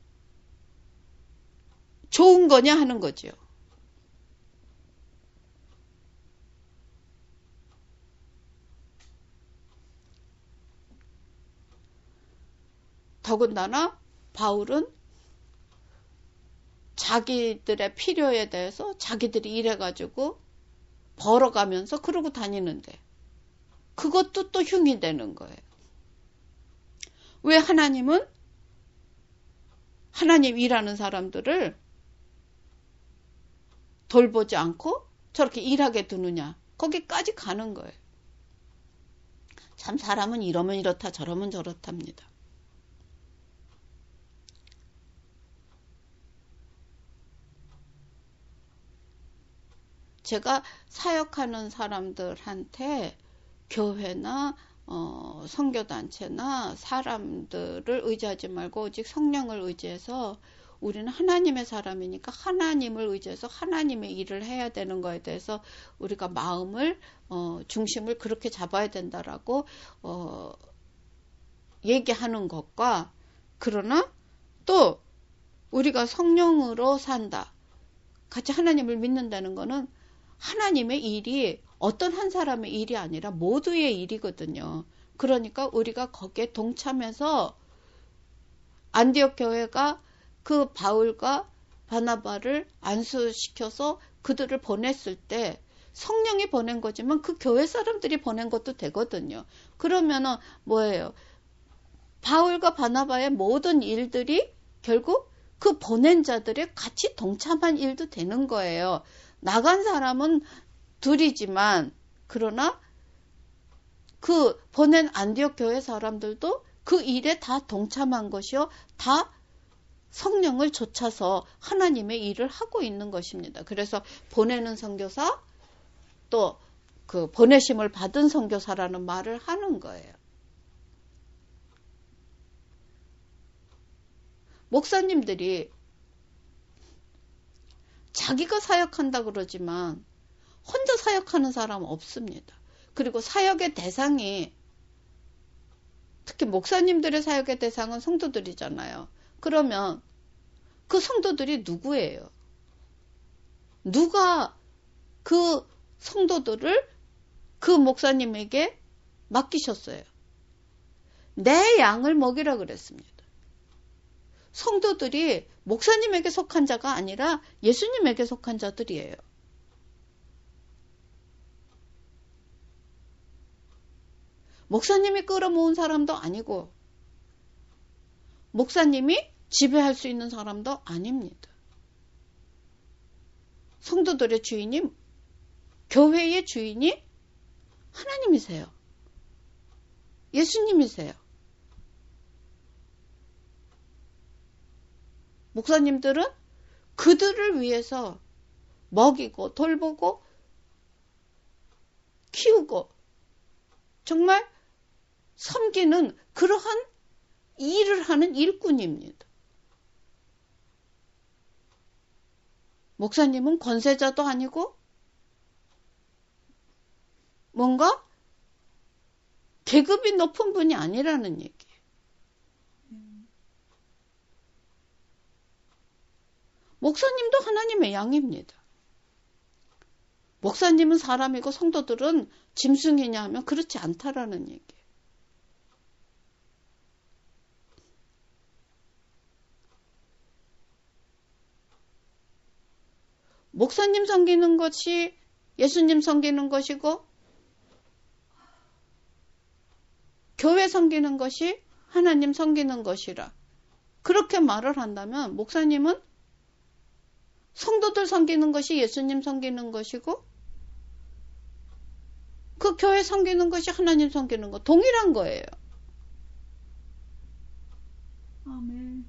좋은 거냐 하는 거죠. 더군다나 바울은 자기들의 필요에 대해서 자기들이 일해가지고 벌어가면서 그러고 다니는데 그것도 또 흉이 되는 거예요. 왜 하나님은 하나님 일하는 사람들을 돌보지 않고 저렇게 일하게 두느냐, 거기까지 가는 거예요. 참 사람은 이러면 이렇다 저러면 저렇답니다. 제가 사역하는 사람들한테 교회나 선교단체나 사람들을 의지하지 말고 오직 성령을 의지해서 우리는 하나님의 사람이니까 하나님을 의지해서 하나님의 일을 해야 되는 거에 대해서 우리가 마음을 중심을 그렇게 잡아야 된다라고 얘기하는 것과 그러나 또 우리가 성령으로 산다. 같이 하나님을 믿는다는 거는 하나님의 일이 어떤 한 사람의 일이 아니라 모두의 일이거든요. 그러니까 우리가 거기에 동참해서 안디옥 교회가 그 바울과 바나바를 안수시켜서 그들을 보냈을 때 성령이 보낸 거지만 그 교회 사람들이 보낸 것도 되거든요. 그러면은 뭐예요? 바울과 바나바의 모든 일들이 결국 그 보낸 자들의 같이 동참한 일도 되는 거예요. 나간 사람은 둘이지만 그러나 그 보낸 안디옥 교회 사람들도 그 일에 다 동참한 것이요. 다 성령을 좇아서 하나님의 일을 하고 있는 것입니다. 그래서 보내는 선교사 또 그 보내심을 받은 선교사라는 말을 하는 거예요. 목사님들이 자기가 사역한다 그러지만 혼자 사역하는 사람은 없습니다. 그리고 사역의 대상이 특히 목사님들의 사역의 대상은 성도들이잖아요. 그러면 그 성도들이 누구예요? 누가 그 성도들을 그 목사님에게 맡기셨어요? 내 양을 먹이라 그랬습니다. 성도들이 목사님에게 속한 자가 아니라 예수님에게 속한 자들이에요. 목사님이 끌어모은 사람도 아니고 목사님이 지배할 수 있는 사람도 아닙니다. 성도들의 주인이 교회의 주인이 하나님이세요. 예수님이세요. 목사님들은 그들을 위해서 먹이고 돌보고 키우고 정말 섬기는 그러한 일을 하는 일꾼입니다. 목사님은 권세자도 아니고 뭔가 계급이 높은 분이 아니라는 얘기예요. 목사님도 하나님의 양입니다. 목사님은 사람이고 성도들은 짐승이냐 하면 그렇지 않다라는 얘기예요. 목사님 섬기는 것이 예수님 섬기는 것이고 교회 섬기는 것이 하나님 섬기는 것이라 그렇게 말을 한다면 목사님은 성도들 섬기는 것이 예수님 섬기는 것이고 그 교회 섬기는 것이 하나님 섬기는 것 동일한 거예요. 아멘.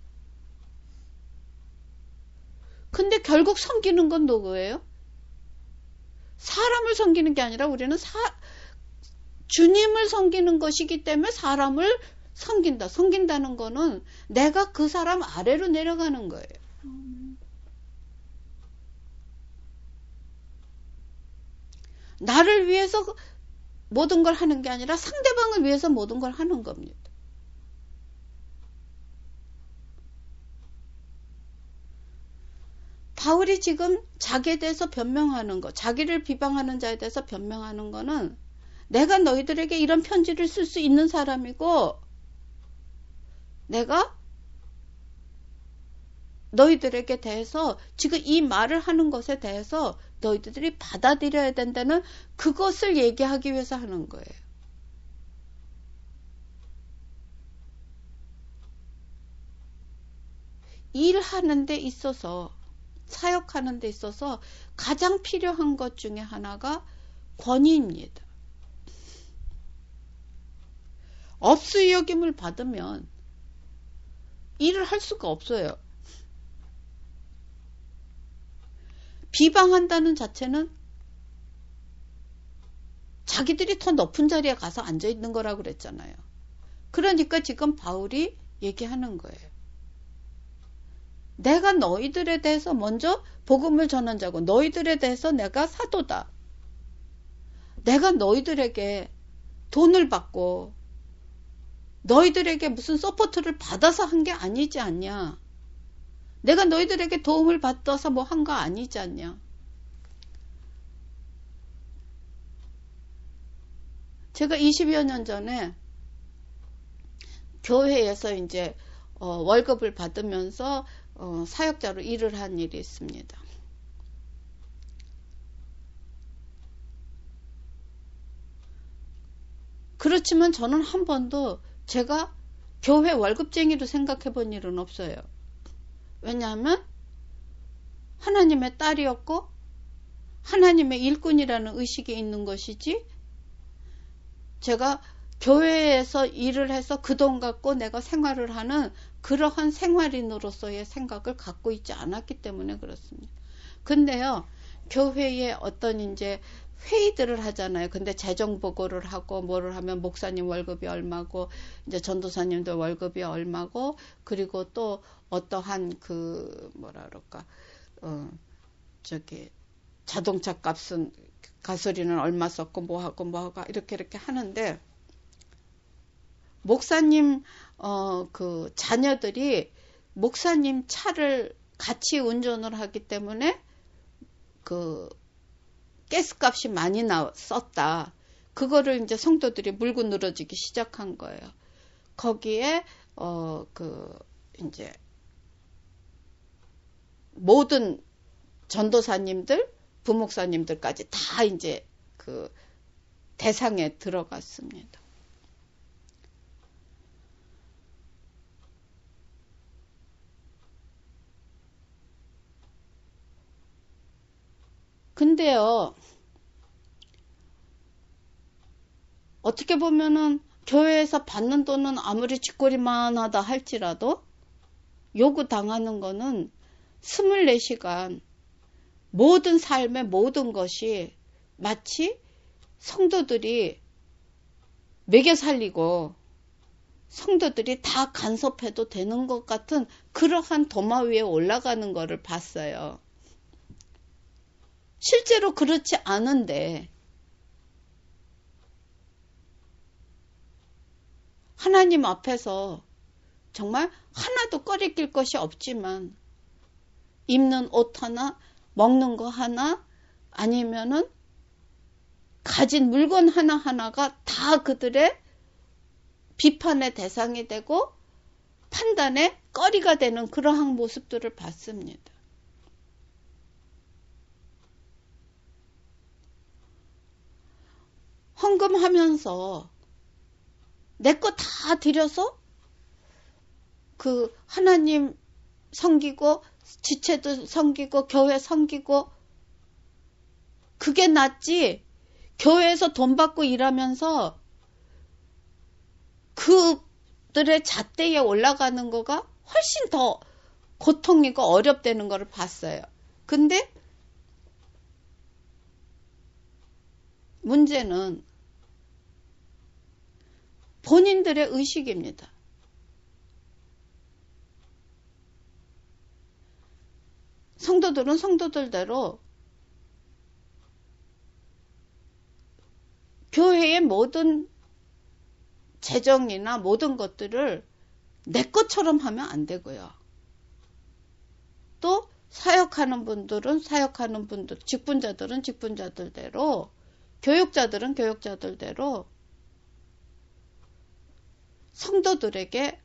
근데 결국 섬기는 건 누구예요? 사람을 섬기는 게 아니라 우리는 주님을 섬기는 것이기 때문에 사람을 섬긴다. 섬긴다는 거는 내가 그 사람 아래로 내려가는 거예요. 나를 위해서 모든 걸 하는 게 아니라 상대방을 위해서 모든 걸 하는 겁니다. 바울이 지금 자기에 대해서 변명하는 거, 자기를 비방하는 자에 대해서 변명하는 거는 내가 너희들에게 이런 편지를 쓸 수 있는 사람이고 내가 너희들에게 대해서 지금 이 말을 하는 것에 대해서 너희들이 받아들여야 된다는 그것을 얘기하기 위해서 하는 거예요. 일하는 데 있어서 사역하는 데 있어서 가장 필요한 것 중에 하나가 권위입니다. 업수 여김을 받으면 일을 할 수가 없어요. 비방한다는 자체는 자기들이 더 높은 자리에 가서 앉아 있는 거라고 그랬잖아요. 그러니까 지금 바울이 얘기하는 거예요. 내가 너희들에 대해서 먼저 복음을 전한 자고 너희들에 대해서 내가 사도다. 내가 너희들에게 돈을 받고 너희들에게 무슨 서포트를 받아서 한 게 아니지 않냐. 내가 너희들에게 도움을 받아서 뭐 한 거 아니지 않냐. 제가 20여 년 전에 교회에서 이제 월급을 받으면서 사역자로 일을 한 일이 있습니다. 그렇지만 저는 한 번도 제가 교회 월급쟁이로 생각해 본 일은 없어요. 왜냐하면 하나님의 딸이었고 하나님의 일꾼이라는 의식이 있는 것이지, 제가 교회에서 일을 해서 그 돈 갖고 내가 생활을 하는 그러한 생활인으로서의 생각을 갖고 있지 않았기 때문에 그렇습니다. 근데요, 교회에 어떤 이제 회의들을 하잖아요. 근데 재정 보고를 하고 뭐를 하면 목사님 월급이 얼마고 이제 전도사님들 월급이 얼마고, 그리고 또 어떠한 그 뭐라 그럴까 자동차 값은 가솔린은 얼마 썼고 뭐하고 이렇게 하는데, 목사님 그 자녀들이 목사님 차를 같이 운전을 하기 때문에 그 가스값이 많이 썼다. 그거를 이제 성도들이 물고 늘어지기 시작한 거예요. 거기에 이제 모든 전도사님들, 부목사님들까지 다 이제 그 대상에 들어갔습니다. 근데요, 어떻게 보면은 교회에서 받는 돈은 아무리 쥐꼬리만 하다 할지라도 요구 당하는 거는 24시간 모든 삶의 모든 것이 마치 성도들이 먹여 살리고 성도들이 다 간섭해도 되는 것 같은 그러한 도마 위에 올라가는 거를 봤어요. 실제로 그렇지 않은데 하나님 앞에서 정말 하나도 꺼리낄 것이 없지만 입는 옷 하나, 먹는 거 하나, 아니면은 가진 물건 하나하나가 다 그들의 비판의 대상이 되고 판단의 꺼리가 되는 그러한 모습들을 봤습니다. 헌금하면서 내 거 다 드려서 그 하나님 섬기고 지체도 섬기고 교회 섬기고 그게 낫지, 교회에서 돈 받고 일하면서 그들의 잣대에 올라가는 거가 훨씬 더 고통이고 어렵다는 거를 봤어요. 근데 문제는 본인들의 의식입니다. 성도들은 성도들대로 교회의 모든 재정이나 모든 것들을 내 것처럼 하면 안 되고요. 또 사역하는 분들은 사역하는 분들, 직분자들은 직분자들대로, 교육자들은 교육자들대로 성도들에게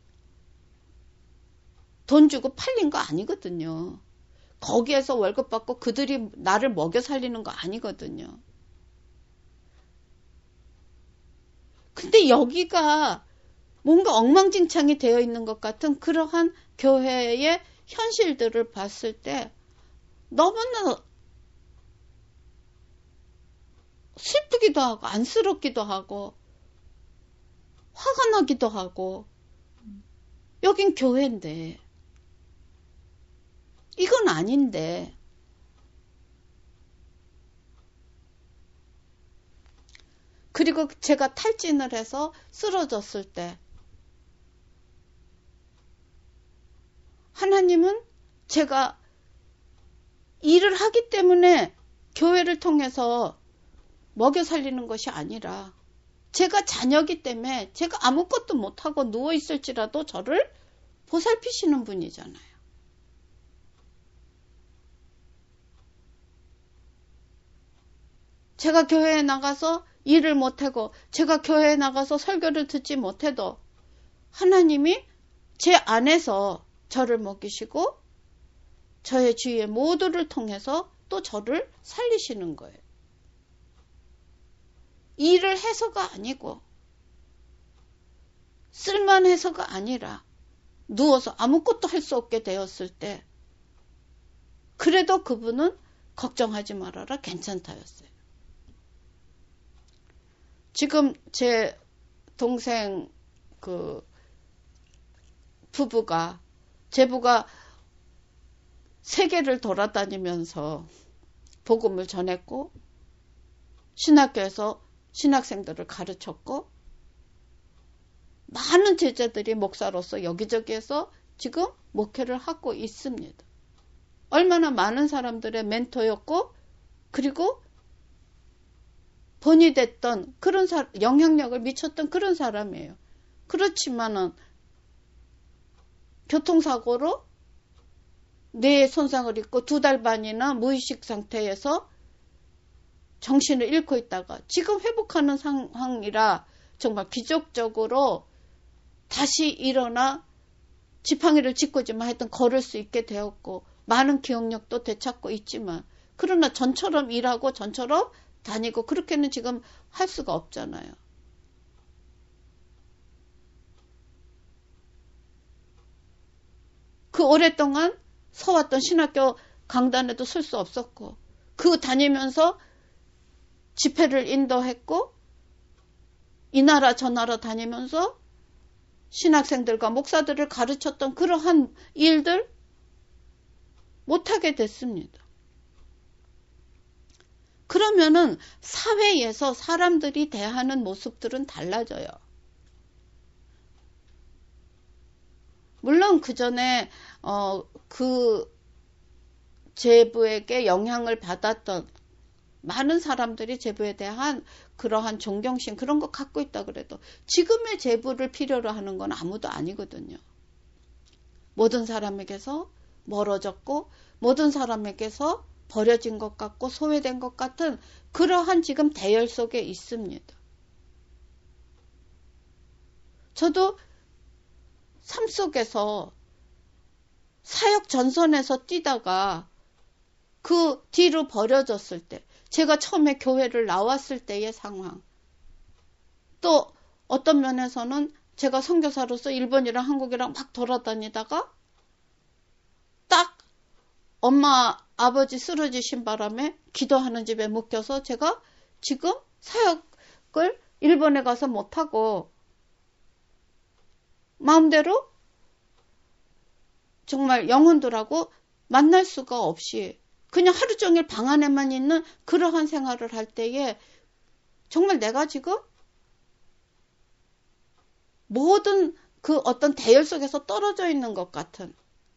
돈 주고 팔린 거 아니거든요. 거기에서 월급 받고 그들이 나를 먹여 살리는 거 아니거든요. 근데 여기가 뭔가 엉망진창이 되어 있는 것 같은 그러한 교회의 현실들을 봤을 때 너무나 슬프기도 하고 안쓰럽기도 하고 화가 나기도 하고, 여긴 교회인데, 이건 아닌데, 그리고 제가 탈진을 해서 쓰러졌을 때, 하나님은 제가 일을 하기 때문에 교회를 통해서 먹여 살리는 것이 아니라 제가 자녀이기 때문에 제가 아무것도 못하고 누워있을지라도 저를 보살피시는 분이잖아요. 제가 교회에 나가서 일을 못하고 제가 교회에 나가서 설교를 듣지 못해도 하나님이 제 안에서 저를 먹이시고 저의 주위의 모두를 통해서 또 저를 살리시는 거예요. 일을 해서가 아니고 쓸만해서가 아니라 누워서 아무것도 할 수 없게 되었을 때 그래도 그분은 걱정하지 말아라 괜찮다였어요. 지금 제 동생 부부가 제부가 세계를 돌아다니면서 복음을 전했고 신학교에서 신학생들을 가르쳤고 많은 제자들이 목사로서 여기저기에서 지금 목회를 하고 있습니다. 얼마나 많은 사람들의 멘토였고 그리고 본이 됐던 그런 영향력을 미쳤던 그런 사람이에요. 그렇지만은 교통사고로 뇌에 손상을 입고 2달 반이나 무의식 상태에서 정신을 잃고 있다가 지금 회복하는 상황이라 정말 기적적으로 다시 일어나 지팡이를 짚고지만 하여튼 걸을 수 있게 되었고 많은 기억력도 되찾고 있지만 그러나 전처럼 일하고 전처럼 다니고 그렇게는 지금 할 수가 없잖아요. 그 오랫동안 서왔던 신학교 강단에도 설 수 없었고 그 다니면서 집회를 인도했고 이 나라 저 나라 다니면서 신학생들과 목사들을 가르쳤던 그러한 일들 못하게 됐습니다. 그러면은 사회에서 사람들이 대하는 모습들은 달라져요. 물론 그 전에 그 제부에게 영향을 받았던 많은 사람들이 제부에 대한 그러한 존경심 그런 거 갖고 있다 그래도 지금의 제부를 필요로 하는 건 아무도 아니거든요. 모든 사람에게서 멀어졌고 모든 사람에게서 버려진 것 같고 소외된 것 같은 그러한 지금 대열 속에 있습니다. 저도 삶 속에서 사역 전선에서 뛰다가 그 뒤로 버려졌을 때 제가 처음에 교회를 나왔을 때의 상황 또 어떤 면에서는 제가 선교사로서 일본이랑 한국이랑 막 돌아다니다가 딱 엄마 아버지 쓰러지신 바람에 기도하는 집에 묶여서 제가 지금 사역을 일본에 가서 못하고 마음대로 정말 영혼들하고 만날 수가 없이 그냥 하루 종일 방 안에만 있는 그러한 생활을 할 때에 정말 내가 지금 모든 그 어떤 대열 속에서 떨어져 있는 것 같은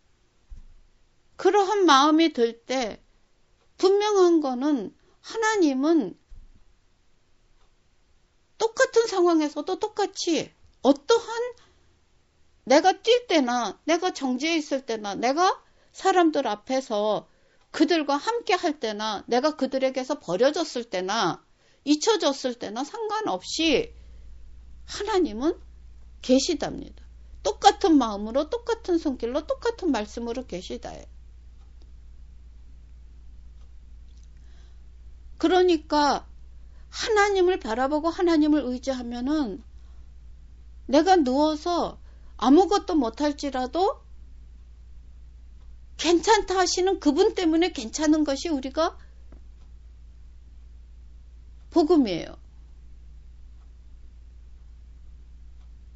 그러한 마음이 들 때 분명한 거는 하나님은 똑같은 상황에서도 똑같이 어떠한 내가 뛸 때나 내가 정지해 있을 때나 내가 사람들 앞에서 그들과 함께 할 때나 내가 그들에게서 버려졌을 때나 잊혀졌을 때나 상관없이 하나님은 계시답니다. 똑같은 마음으로 똑같은 손길로 똑같은 말씀으로 계시다예요. 그러니까 하나님을 바라보고 하나님을 의지하면은 내가 누워서 아무것도 못할지라도 괜찮다 하시는 그분 때문에 괜찮은 것이 우리가 복음이에요.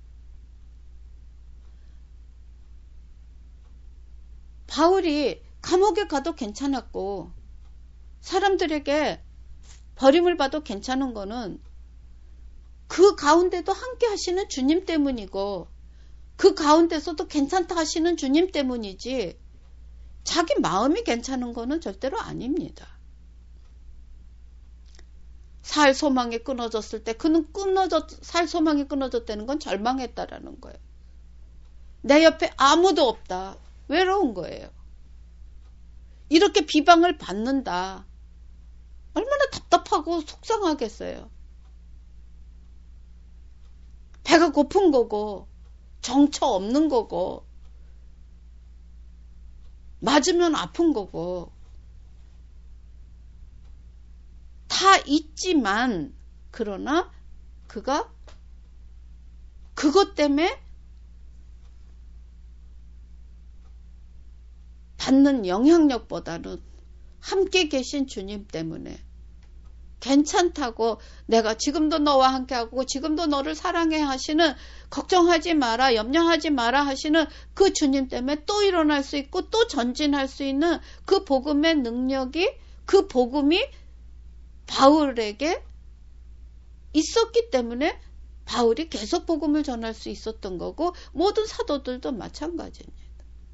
바울이 감옥에 가도 괜찮았고 사람들에게 버림을 받아도 괜찮은 거는 그 가운데도 함께 하시는 주님 때문이고 그 가운데서도 괜찮다 하시는 주님 때문이지 자기 마음이 괜찮은 거는 절대로 아닙니다. 살 소망이 끊어졌을 때 그는 살 소망이 끊어졌다는 건 절망했다라는 거예요. 내 옆에 아무도 없다. 외로운 거예요. 이렇게 비방을 받는다. 얼마나 답답하고 속상하겠어요. 배가 고픈 거고 정처 없는 거고 맞으면 아픈 거고 다 있지만 그러나 그가 그것 때문에 받는 영향력보다는 함께 계신 주님 때문에 괜찮다고 내가 지금도 너와 함께하고 지금도 너를 사랑해 하시는 걱정하지 마라 염려하지 마라 하시는 그 주님 때문에 또 일어날 수 있고 또 전진할 수 있는 그 복음의 능력이 그 복음이 바울에게 있었기 때문에 바울이 계속 복음을 전할 수 있었던 거고 모든 사도들도 마찬가지입니다.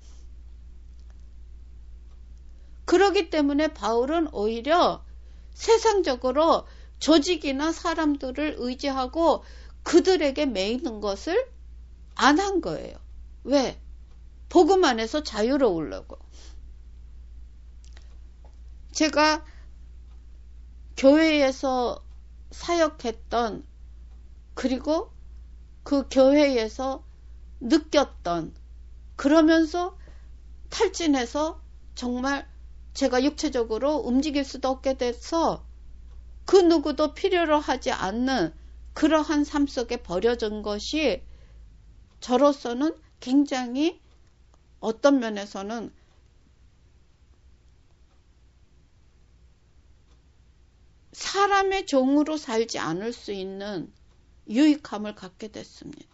그렇기 때문에 바울은 오히려 세상적으로 조직이나 사람들을 의지하고 그들에게 매이는 것을 안 한 거예요. 왜? 복음 안에서 자유로우려고. 제가 교회에서 사역했던 그리고 그 교회에서 느꼈던 그러면서 탈진해서 정말 제가 육체적으로 움직일 수도 없게 돼서 그 누구도 필요로 하지 않는 그러한 삶 속에 버려진 것이 저로서는 굉장히 어떤 면에서는 사람의 종으로 살지 않을 수 있는 유익함을 갖게 됐습니다.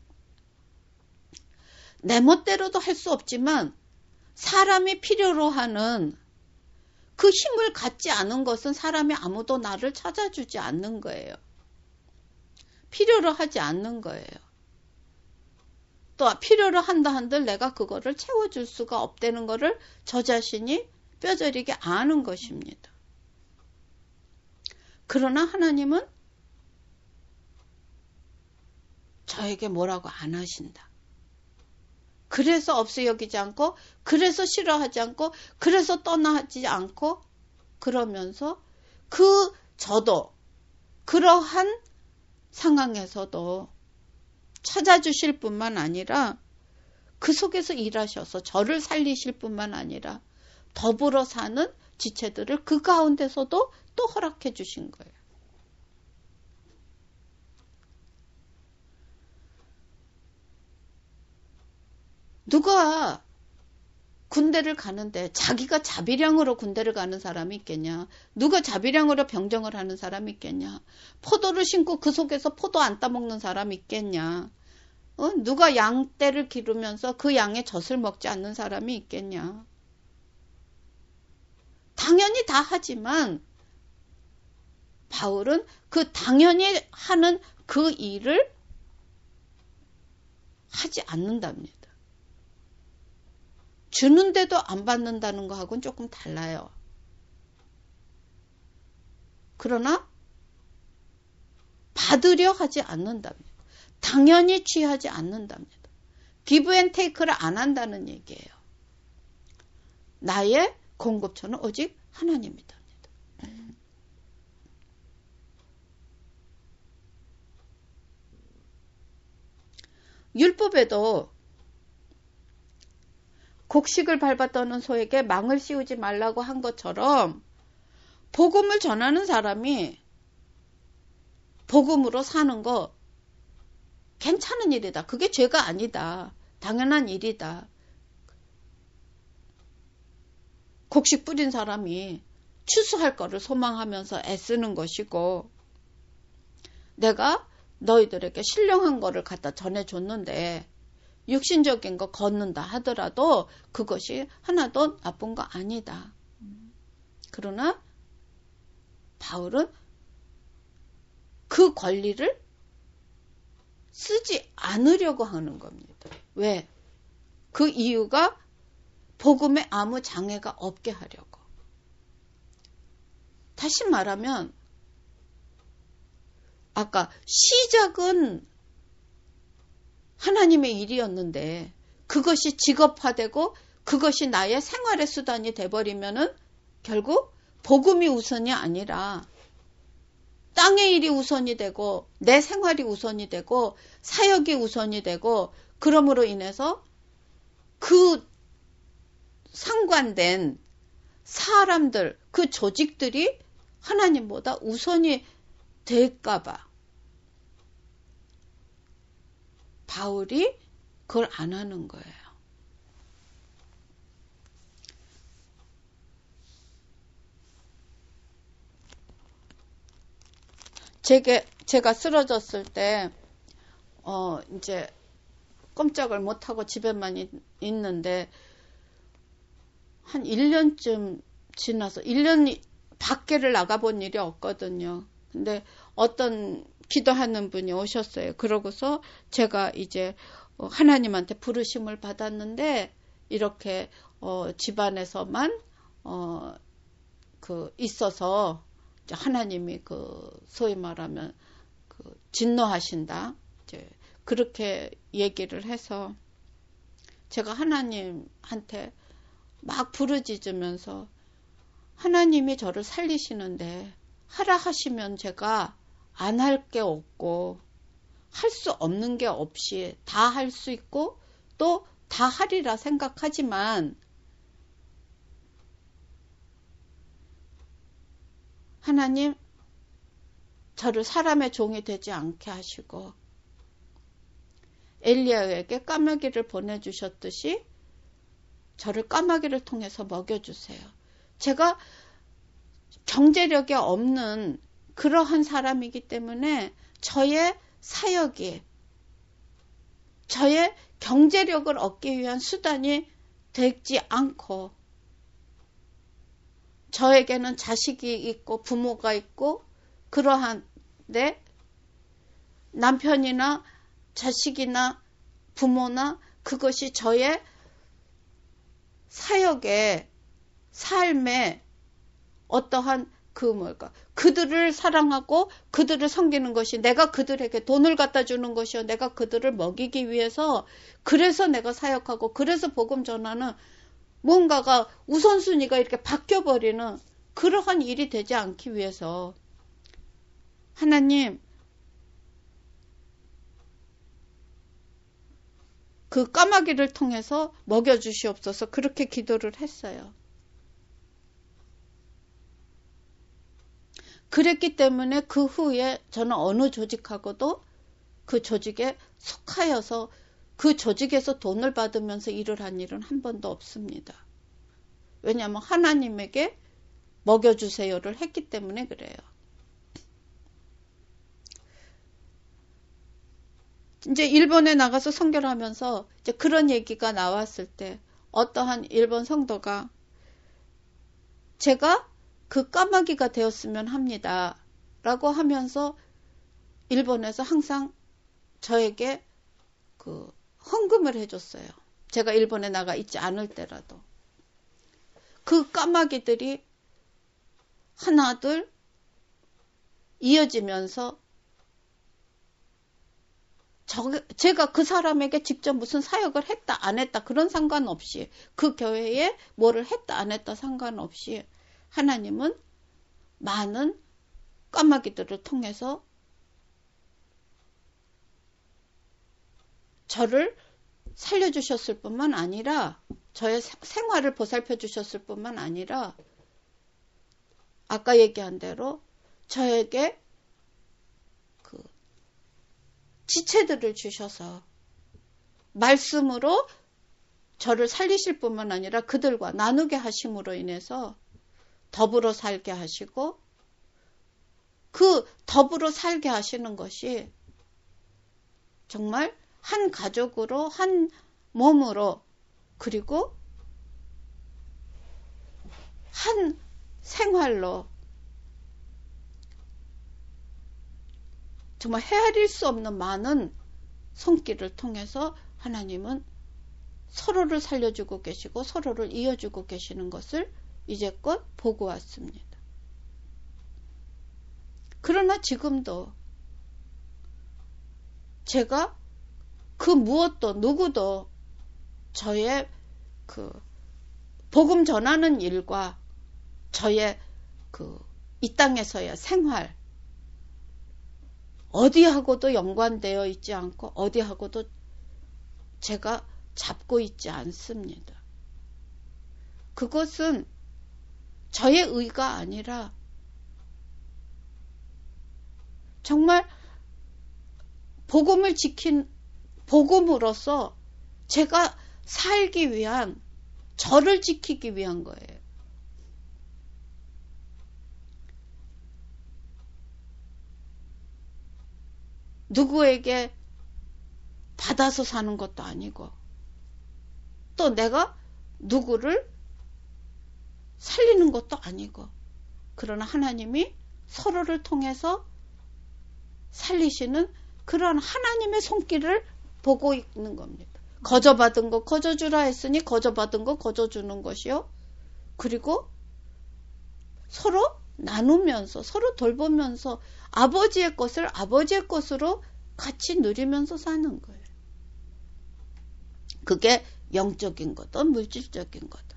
내 멋대로도 할 수 없지만 사람이 필요로 하는 그 힘을 갖지 않은 것은 사람이 아무도 나를 찾아주지 않는 거예요. 필요로 하지 않는 거예요. 또 필요로 한다 한들 내가 그거를 채워줄 수가 없다는 거를 저 자신이 뼈저리게 아는 것입니다. 그러나 하나님은 저에게 뭐라고 안 하신다. 그래서 없어 여기지 않고 그래서 싫어하지 않고 그래서 떠나지 않고 그러면서 저도 그러한 상황에서도 찾아주실 뿐만 아니라 그 속에서 일하셔서 저를 살리실 뿐만 아니라 더불어 사는 지체들을 그 가운데서도 또 허락해 주신 거예요. 누가 군대를 가는데 자기가 자비량으로 군대를 가는 사람이 있겠냐? 누가 자비량으로 병정을 하는 사람이 있겠냐? 포도를 심고 그 속에서 포도 안 따먹는 사람이 있겠냐? 누가 양떼를 기르면서 그 양의 젖을 먹지 않는 사람이 있겠냐? 당연히 다 하지만 바울은 그 당연히 하는 그 일을 하지 않는답니다. 주는데도 안 받는다는 거하고는 조금 달라요. 그러나 받으려 하지 않는답니다. 당연히 취하지 않는답니다. 기브 앤 테이크를 안 한다는 얘기예요. 나의 공급처는 오직 하나님이답니다. 율법에도 곡식을 밟았던 소에게 망을 씌우지 말라고 한 것처럼 복음을 전하는 사람이 복음으로 사는 거 괜찮은 일이다. 그게 죄가 아니다. 당연한 일이다. 곡식 뿌린 사람이 추수할 거를 소망하면서 애쓰는 것이고 내가 너희들에게 신령한 거를 갖다 전해줬는데 육신적인 거 걷는다 하더라도 그것이 하나도 나쁜 거 아니다. 그러나 바울은 그 권리를 쓰지 않으려고 하는 겁니다. 왜? 그 이유가 복음에 아무 장애가 없게 하려고. 다시 말하면 아까 시작은 하나님의 일이었는데 그것이 직업화되고 그것이 나의 생활의 수단이 돼버리면은 결국 복음이 우선이 아니라 땅의 일이 우선이 되고 내 생활이 우선이 되고 사역이 우선이 되고 그러므로 인해서 그 상관된 사람들, 그 조직들이 하나님보다 우선이 될까봐 바울이 그걸 안 하는 거예요. 제가 쓰러졌을 때, 이제 꼼짝을 못하고 집에만 있는데, 한 1년쯤 지나서, 1년 밖에를 나가본 일이 없거든요. 근데 어떤 기도하는 분이 오셨어요. 그러고서 제가 이제 하나님한테 부르심을 받았는데, 이렇게, 집안에서만, 있어서, 하나님이 소위 말하면 진노하신다. 이제 그렇게 얘기를 해서 제가 하나님한테 막 부르짖으면서 하나님이 저를 살리시는데 하라 하시면 제가 안 할 게 없고 할 수 없는 게 없이 다 할 수 있고 또 다 하리라 생각하지만 하나님, 저를 사람의 종이 되지 않게 하시고 엘리야에게 까마귀를 보내주셨듯이 저를 까마귀를 통해서 먹여주세요. 제가 경제력이 없는 그러한 사람이기 때문에 저의 사역이 저의 경제력을 얻기 위한 수단이 되지 않고 저에게는 자식이 있고 부모가 있고 그러한데 남편이나 자식이나 부모나 그것이 저의 사역의 삶의 어떠한 그들을 사랑하고 그들을 섬기는 것이 내가 그들에게 돈을 갖다 주는 것이요 내가 그들을 먹이기 위해서 그래서 내가 사역하고 그래서 복음 전하는 뭔가가 우선순위가 이렇게 바뀌어버리는 그러한 일이 되지 않기 위해서 하나님 그 까마귀를 통해서 먹여주시옵소서 그렇게 기도를 했어요. 그랬기 때문에 그 후에 저는 어느 조직하고도 그 조직에 속하여서 그 조직에서 돈을 받으면서 일을 한 일은 한 번도 없습니다. 왜냐하면 하나님에게 먹여주세요를 했기 때문에 그래요. 이제 일본에 나가서 선교를 하면서 이제 그런 얘기가 나왔을 때 어떠한 일본 성도가 제가 그 까마귀가 되었으면 합니다. 라고 하면서 일본에서 항상 저에게 헌금을 해줬어요. 제가 일본에 나가 있지 않을 때라도. 그 까마귀들이 하나둘 이어지면서 제가 그 사람에게 직접 무슨 사역을 했다 안 했다 그런 상관없이 그 교회에 뭐를 했다 안 했다 상관없이 하나님은 많은 까마귀들을 통해서 저를 살려주셨을 뿐만 아니라 저의 생활을 보살펴 주셨을 뿐만 아니라 아까 얘기한 대로 저에게 지체들을 주셔서 말씀으로 저를 살리실 뿐만 아니라 그들과 나누게 하심으로 인해서 더불어 살게 하시고 그 더불어 살게 하시는 것이 정말 한 가족으로, 한 몸으로, 그리고 한 생활로 정말 헤아릴 수 없는 많은 손길을 통해서 하나님은 서로를 살려주고 계시고 서로를 이어주고 계시는 것을 이제껏 보고 왔습니다. 그러나 지금도 제가 그 무엇도 누구도 저의 그 복음 전하는 일과 저의 이 땅에서의 생활 어디하고도 연관되어 있지 않고 어디하고도 제가 잡고 있지 않습니다. 그것은 저의 의가 아니라 정말 복음을 지킨 복음으로서 제가 살기 위한 저를 지키기 위한 거예요. 누구에게 받아서 사는 것도 아니고 또 내가 누구를 살리는 것도 아니고 그러나 하나님이 서로를 통해서 살리시는 그런 하나님의 손길을 보고 있는 겁니다. 거저받은 거 거저주라 했으니 거저받은 거 거저주는 것이요. 그리고 서로 나누면서 서로 돌보면서 아버지의 것을 아버지의 것으로 같이 누리면서 사는 거예요. 그게 영적인 거든 물질적인 거든.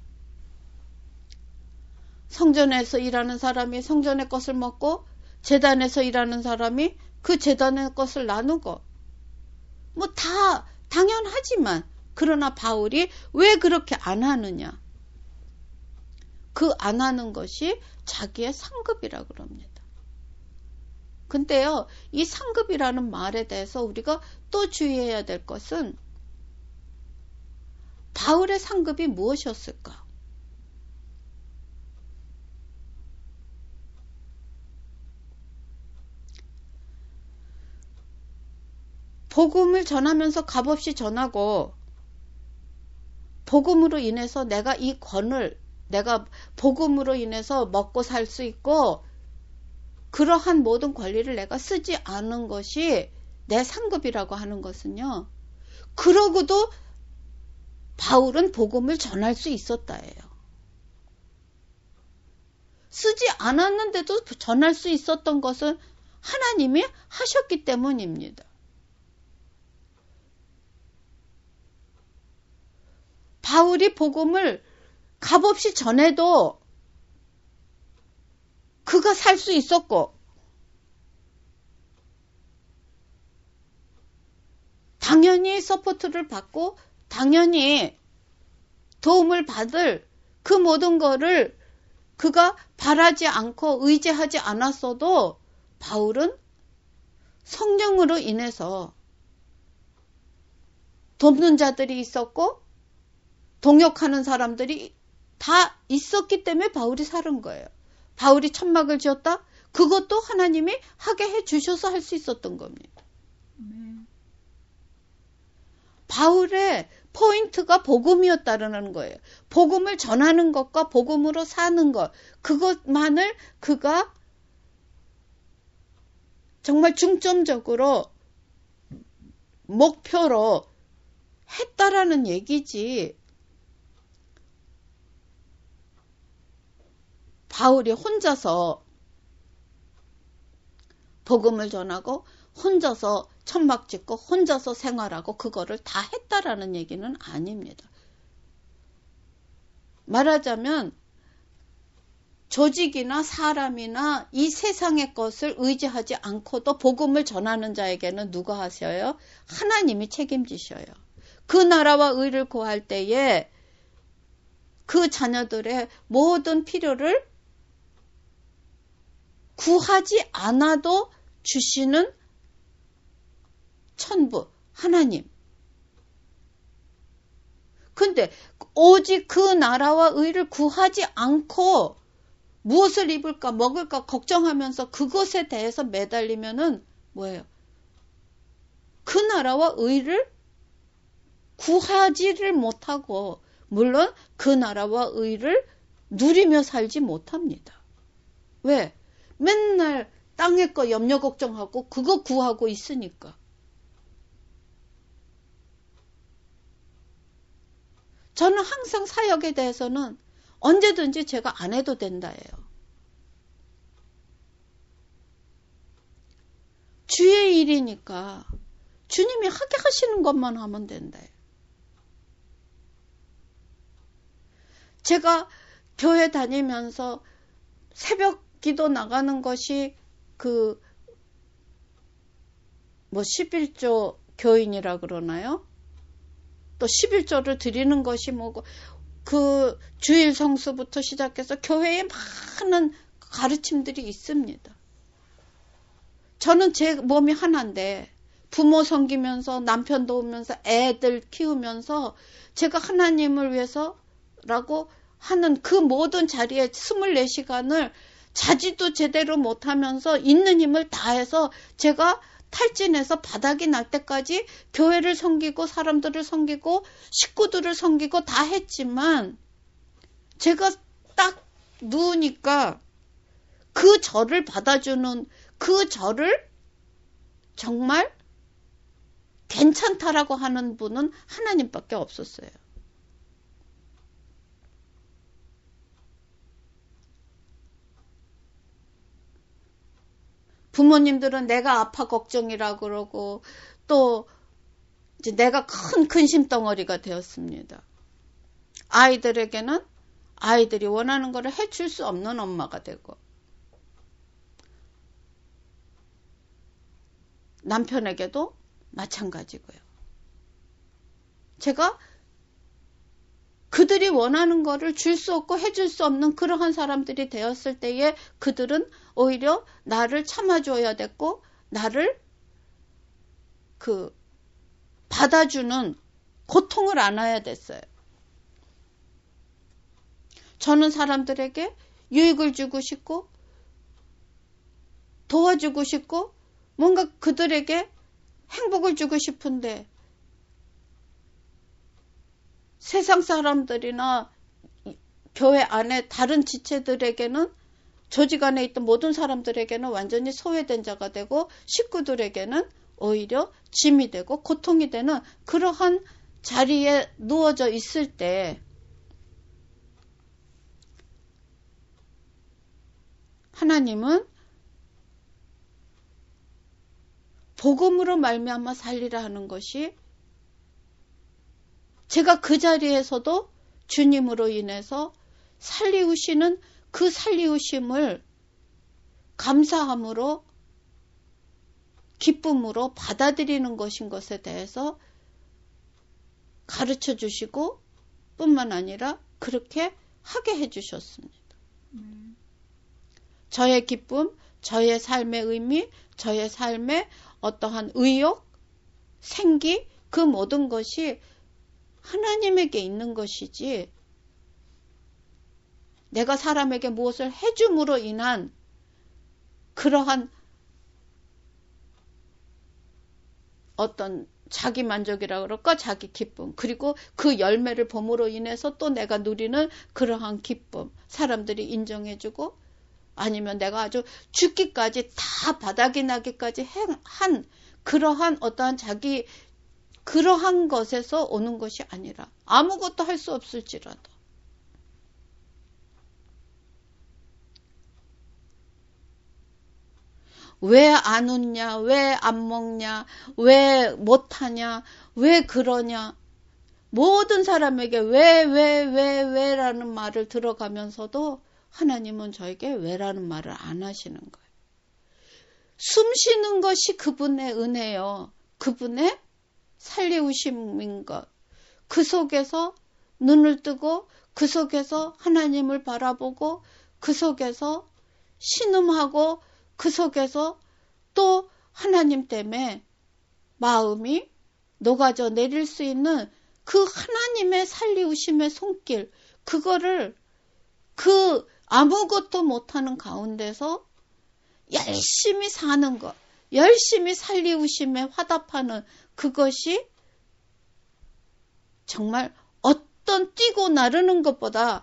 성전에서 일하는 사람이 성전의 것을 먹고 제단에서 일하는 사람이 그 제단의 것을 나누고 뭐 다 당연하지만 그러나 바울이 왜 그렇게 안 하느냐? 그 안 하는 것이 자기의 상급이라 그럽니다. 근데요, 이 상급이라는 말에 대해서 우리가 또 주의해야 될 것은 바울의 상급이 무엇이었을까? 복음을 전하면서 값없이 전하고 복음으로 인해서 내가 이 권을 내가 복음으로 인해서 먹고 살 수 있고 그러한 모든 권리를 내가 쓰지 않은 것이 내 상급이라고 하는 것은요. 그러고도 바울은 복음을 전할 수 있었다예요. 쓰지 않았는데도 전할 수 있었던 것은 하나님이 하셨기 때문입니다. 바울이 복음을 값없이 전해도 그가 살 수 있었고 당연히 서포트를 받고 당연히 도움을 받을 그 모든 거를 그가 바라지 않고 의지하지 않았어도 바울은 성령으로 인해서 돕는 자들이 있었고 동역하는 사람들이 다 있었기 때문에 바울이 살은 거예요. 바울이 천막을 지었다? 그것도 하나님이 하게 해주셔서 할 수 있었던 겁니다. 바울의 포인트가 복음이었다는 거예요. 복음을 전하는 것과 복음으로 사는 것, 그것만을 그가 정말 중점적으로 목표로 했다라는 얘기지. 바울이 혼자서 복음을 전하고 혼자서 천막 짓고 혼자서 생활하고 그거를 다 했다라는 얘기는 아닙니다. 말하자면 조직이나 사람이나 이 세상의 것을 의지하지 않고도 복음을 전하는 자에게는 누가 하셔요? 하나님이 책임지셔요. 그 나라와 의를 구할 때에 그 자녀들의 모든 필요를 구하지 않아도 주시는 천부, 하나님. 근데 오직 그 나라와 의를 구하지 않고 무엇을 입을까 먹을까 걱정하면서 그것에 대해서 매달리면은 뭐예요? 그 나라와 의를 구하지를 못하고, 물론 그 나라와 의를 누리며 살지 못합니다. 왜? 맨날 땅의 거 염려 걱정하고 그거 구하고 있으니까. 저는 항상 사역에 대해서는 언제든지 제가 안 해도 된다예요. 주의 일이니까 주님이 하게 하시는 것만 하면 된다예요. 제가 교회 다니면서 새벽 기도 나가는 것이 11조 교인이라 그러나요? 또 11조를 드리는 것이 뭐고, 그 주일 성수부터 시작해서 교회에 많은 가르침들이 있습니다. 저는 제 몸이 하나인데 부모 섬기면서 남편 도우면서 애들 키우면서 제가 하나님을 위해서라고 하는 그 모든 자리에 24시간을 자지도 제대로 못하면서 있는 힘을 다해서 제가 탈진해서 바닥이 날 때까지 교회를 섬기고 사람들을 섬기고 식구들을 섬기고 다 했지만, 제가 딱 누우니까 그 저를 받아주는, 그 저를 정말 괜찮다라고 하는 분은 하나님밖에 없었어요. 부모님들은 내가 아파 걱정이라 그러고, 또 이제 내가 큰 근심덩어리가 되었습니다. 아이들에게는 아이들이 원하는 것을 해줄 수 없는 엄마가 되고, 남편에게도 마찬가지고요. 제가 그들이 원하는 것을 줄 수 없고 해줄 수 없는 그러한 사람들이 되었을 때에 그들은 오히려 나를 참아줘야 됐고, 나를 받아주는 고통을 안아야 됐어요. 저는 사람들에게 유익을 주고 싶고 도와주고 싶고 뭔가 그들에게 행복을 주고 싶은데, 세상 사람들이나 교회 안에 다른 지체들에게는, 조직 안에 있던 모든 사람들에게는 완전히 소외된 자가 되고, 식구들에게는 오히려 짐이 되고 고통이 되는 그러한 자리에 누워져 있을 때, 하나님은 복음으로 말미암아 살리라 하는 것이, 제가 그 자리에서도 주님으로 인해서 살리우시는 그 살리우심을 감사함으로, 기쁨으로 받아들이는 것인 것에 대해서 가르쳐 주시고, 뿐만 아니라 그렇게 하게 해주셨습니다. 저의 기쁨, 저의 삶의 의미, 저의 삶의 어떠한 의욕, 생기, 그 모든 것이 하나님에게 있는 것이지, 내가 사람에게 무엇을 해줌으로 인한 그러한 어떤 자기 만족이라 그럴까, 자기 기쁨, 그리고 그 열매를 봄으로 인해서 또 내가 누리는 그러한 기쁨, 사람들이 인정해주고, 아니면 내가 아주 죽기까지 다 바닥이 나기까지 한 그러한 어떠한 자기, 그러한 것에서 오는 것이 아니라, 아무것도 할 수 없을지라도 왜 안 웃냐, 왜 안 먹냐, 왜 못하냐, 왜 그러냐, 모든 사람에게 왜라는 말을 들어가면서도 하나님은 저에게 왜라는 말을 안 하시는 거예요. 숨 쉬는 것이 그분의 은혜요, 그분의 살리우심인 것. 그 속에서 눈을 뜨고, 그 속에서 하나님을 바라보고, 그 속에서 신음하고, 그 속에서 또 하나님 때문에 마음이 녹아져 내릴 수 있는 그 하나님의 살리우심의 손길, 그거를 그 아무것도 못하는 가운데서 열심히 사는 것, 열심히 살리우심에 화답하는 그것이 정말 어떤 뛰고 나르는 것보다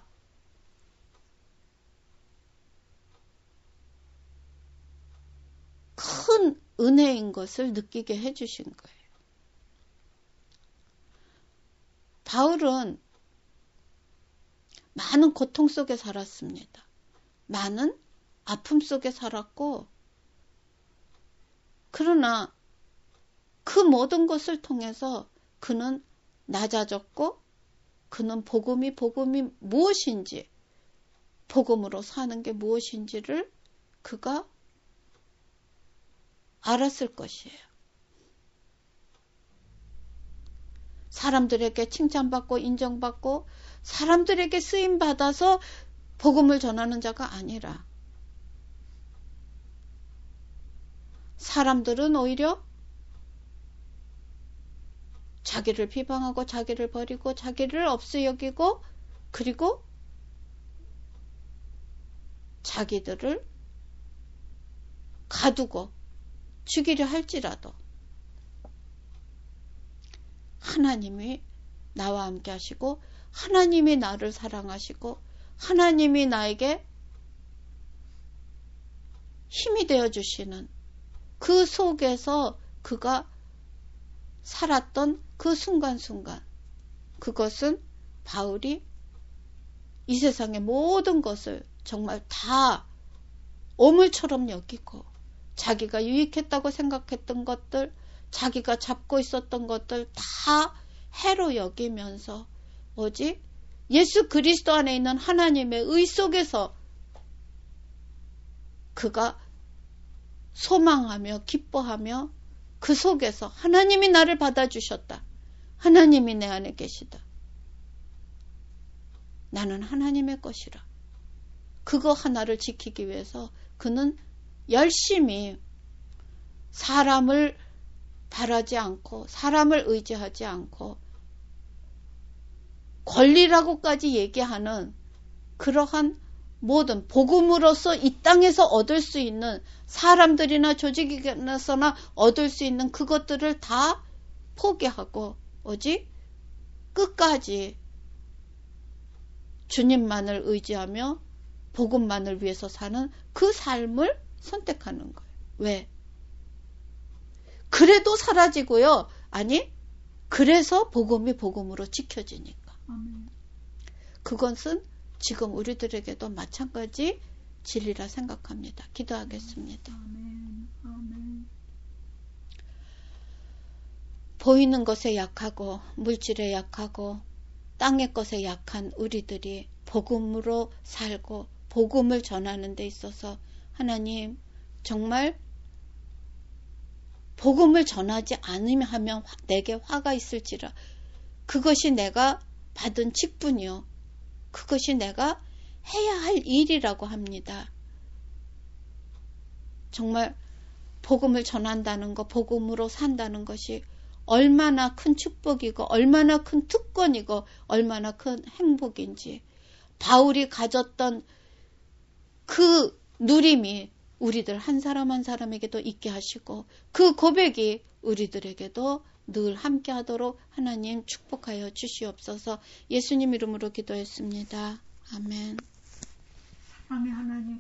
큰 은혜인 것을 느끼게 해주신 거예요. 바울은 많은 고통 속에 살았습니다. 많은 아픔 속에 살았고, 그러나 그 모든 것을 통해서 그는 낮아졌고, 그는 복음이 무엇인지, 복음으로 사는 게 무엇인지를 그가 알았을 것이에요. 사람들에게 칭찬받고 인정받고 사람들에게 쓰임받아서 복음을 전하는 자가 아니라, 사람들은 오히려 자기를 비방하고 자기를 버리고 자기를 없이 여기고, 그리고 자기들을 가두고 죽이려 할지라도 하나님이 나와 함께 하시고, 하나님이 나를 사랑하시고, 하나님이 나에게 힘이 되어주시는 그 속에서 그가 살았던 그 순간순간, 그것은 바울이 이 세상의 모든 것을 정말 다 오물처럼 여기고, 자기가 유익했다고 생각했던 것들, 자기가 잡고 있었던 것들 다 해로 여기면서 오직 예수 그리스도 안에 있는 하나님의 의 속에서 그가 소망하며 기뻐하며, 그 속에서 하나님이 나를 받아주셨다. 하나님이 내 안에 계시다. 나는 하나님의 것이라. 그거 하나를 지키기 위해서 그는 열심히 사람을 바라지 않고, 사람을 의지하지 않고, 권리라고까지 얘기하는 그러한 모든 복음으로서 이 땅에서 얻을 수 있는, 사람들이나 조직에서나 얻을 수 있는 그것들을 다 포기하고 오직 끝까지 주님만을 의지하며 복음만을 위해서 사는 그 삶을 선택하는 거예요. 왜? 그래도 사라지고요. 아니, 그래서 복음이 복음으로 지켜지니까. 아멘. 그것은 지금 우리들에게도 마찬가지 진리라 생각합니다. 기도하겠습니다. 아멘. 아멘. 보이는 것에 약하고 물질에 약하고 땅의 것에 약한 우리들이 복음으로 살고 복음을 전하는 데 있어서 하나님, 정말 복음을 전하지 않으면 하면 내게 화가 있을지라, 그것이 내가 받은 직분이요, 그것이 내가 해야 할 일이라고 합니다. 정말 복음을 전한다는 것, 복음으로 산다는 것이 얼마나 큰 축복이고 얼마나 큰 특권이고 얼마나 큰 행복인지, 바울이 가졌던 그 누림이 우리들 한 사람 한 사람에게도 있게 하시고, 그 고백이 우리들에게도 늘 함께 하도록 하나님 축복하여 주시옵소서. 예수님 이름으로 기도했습니다. 아멘. 아멘. 하나님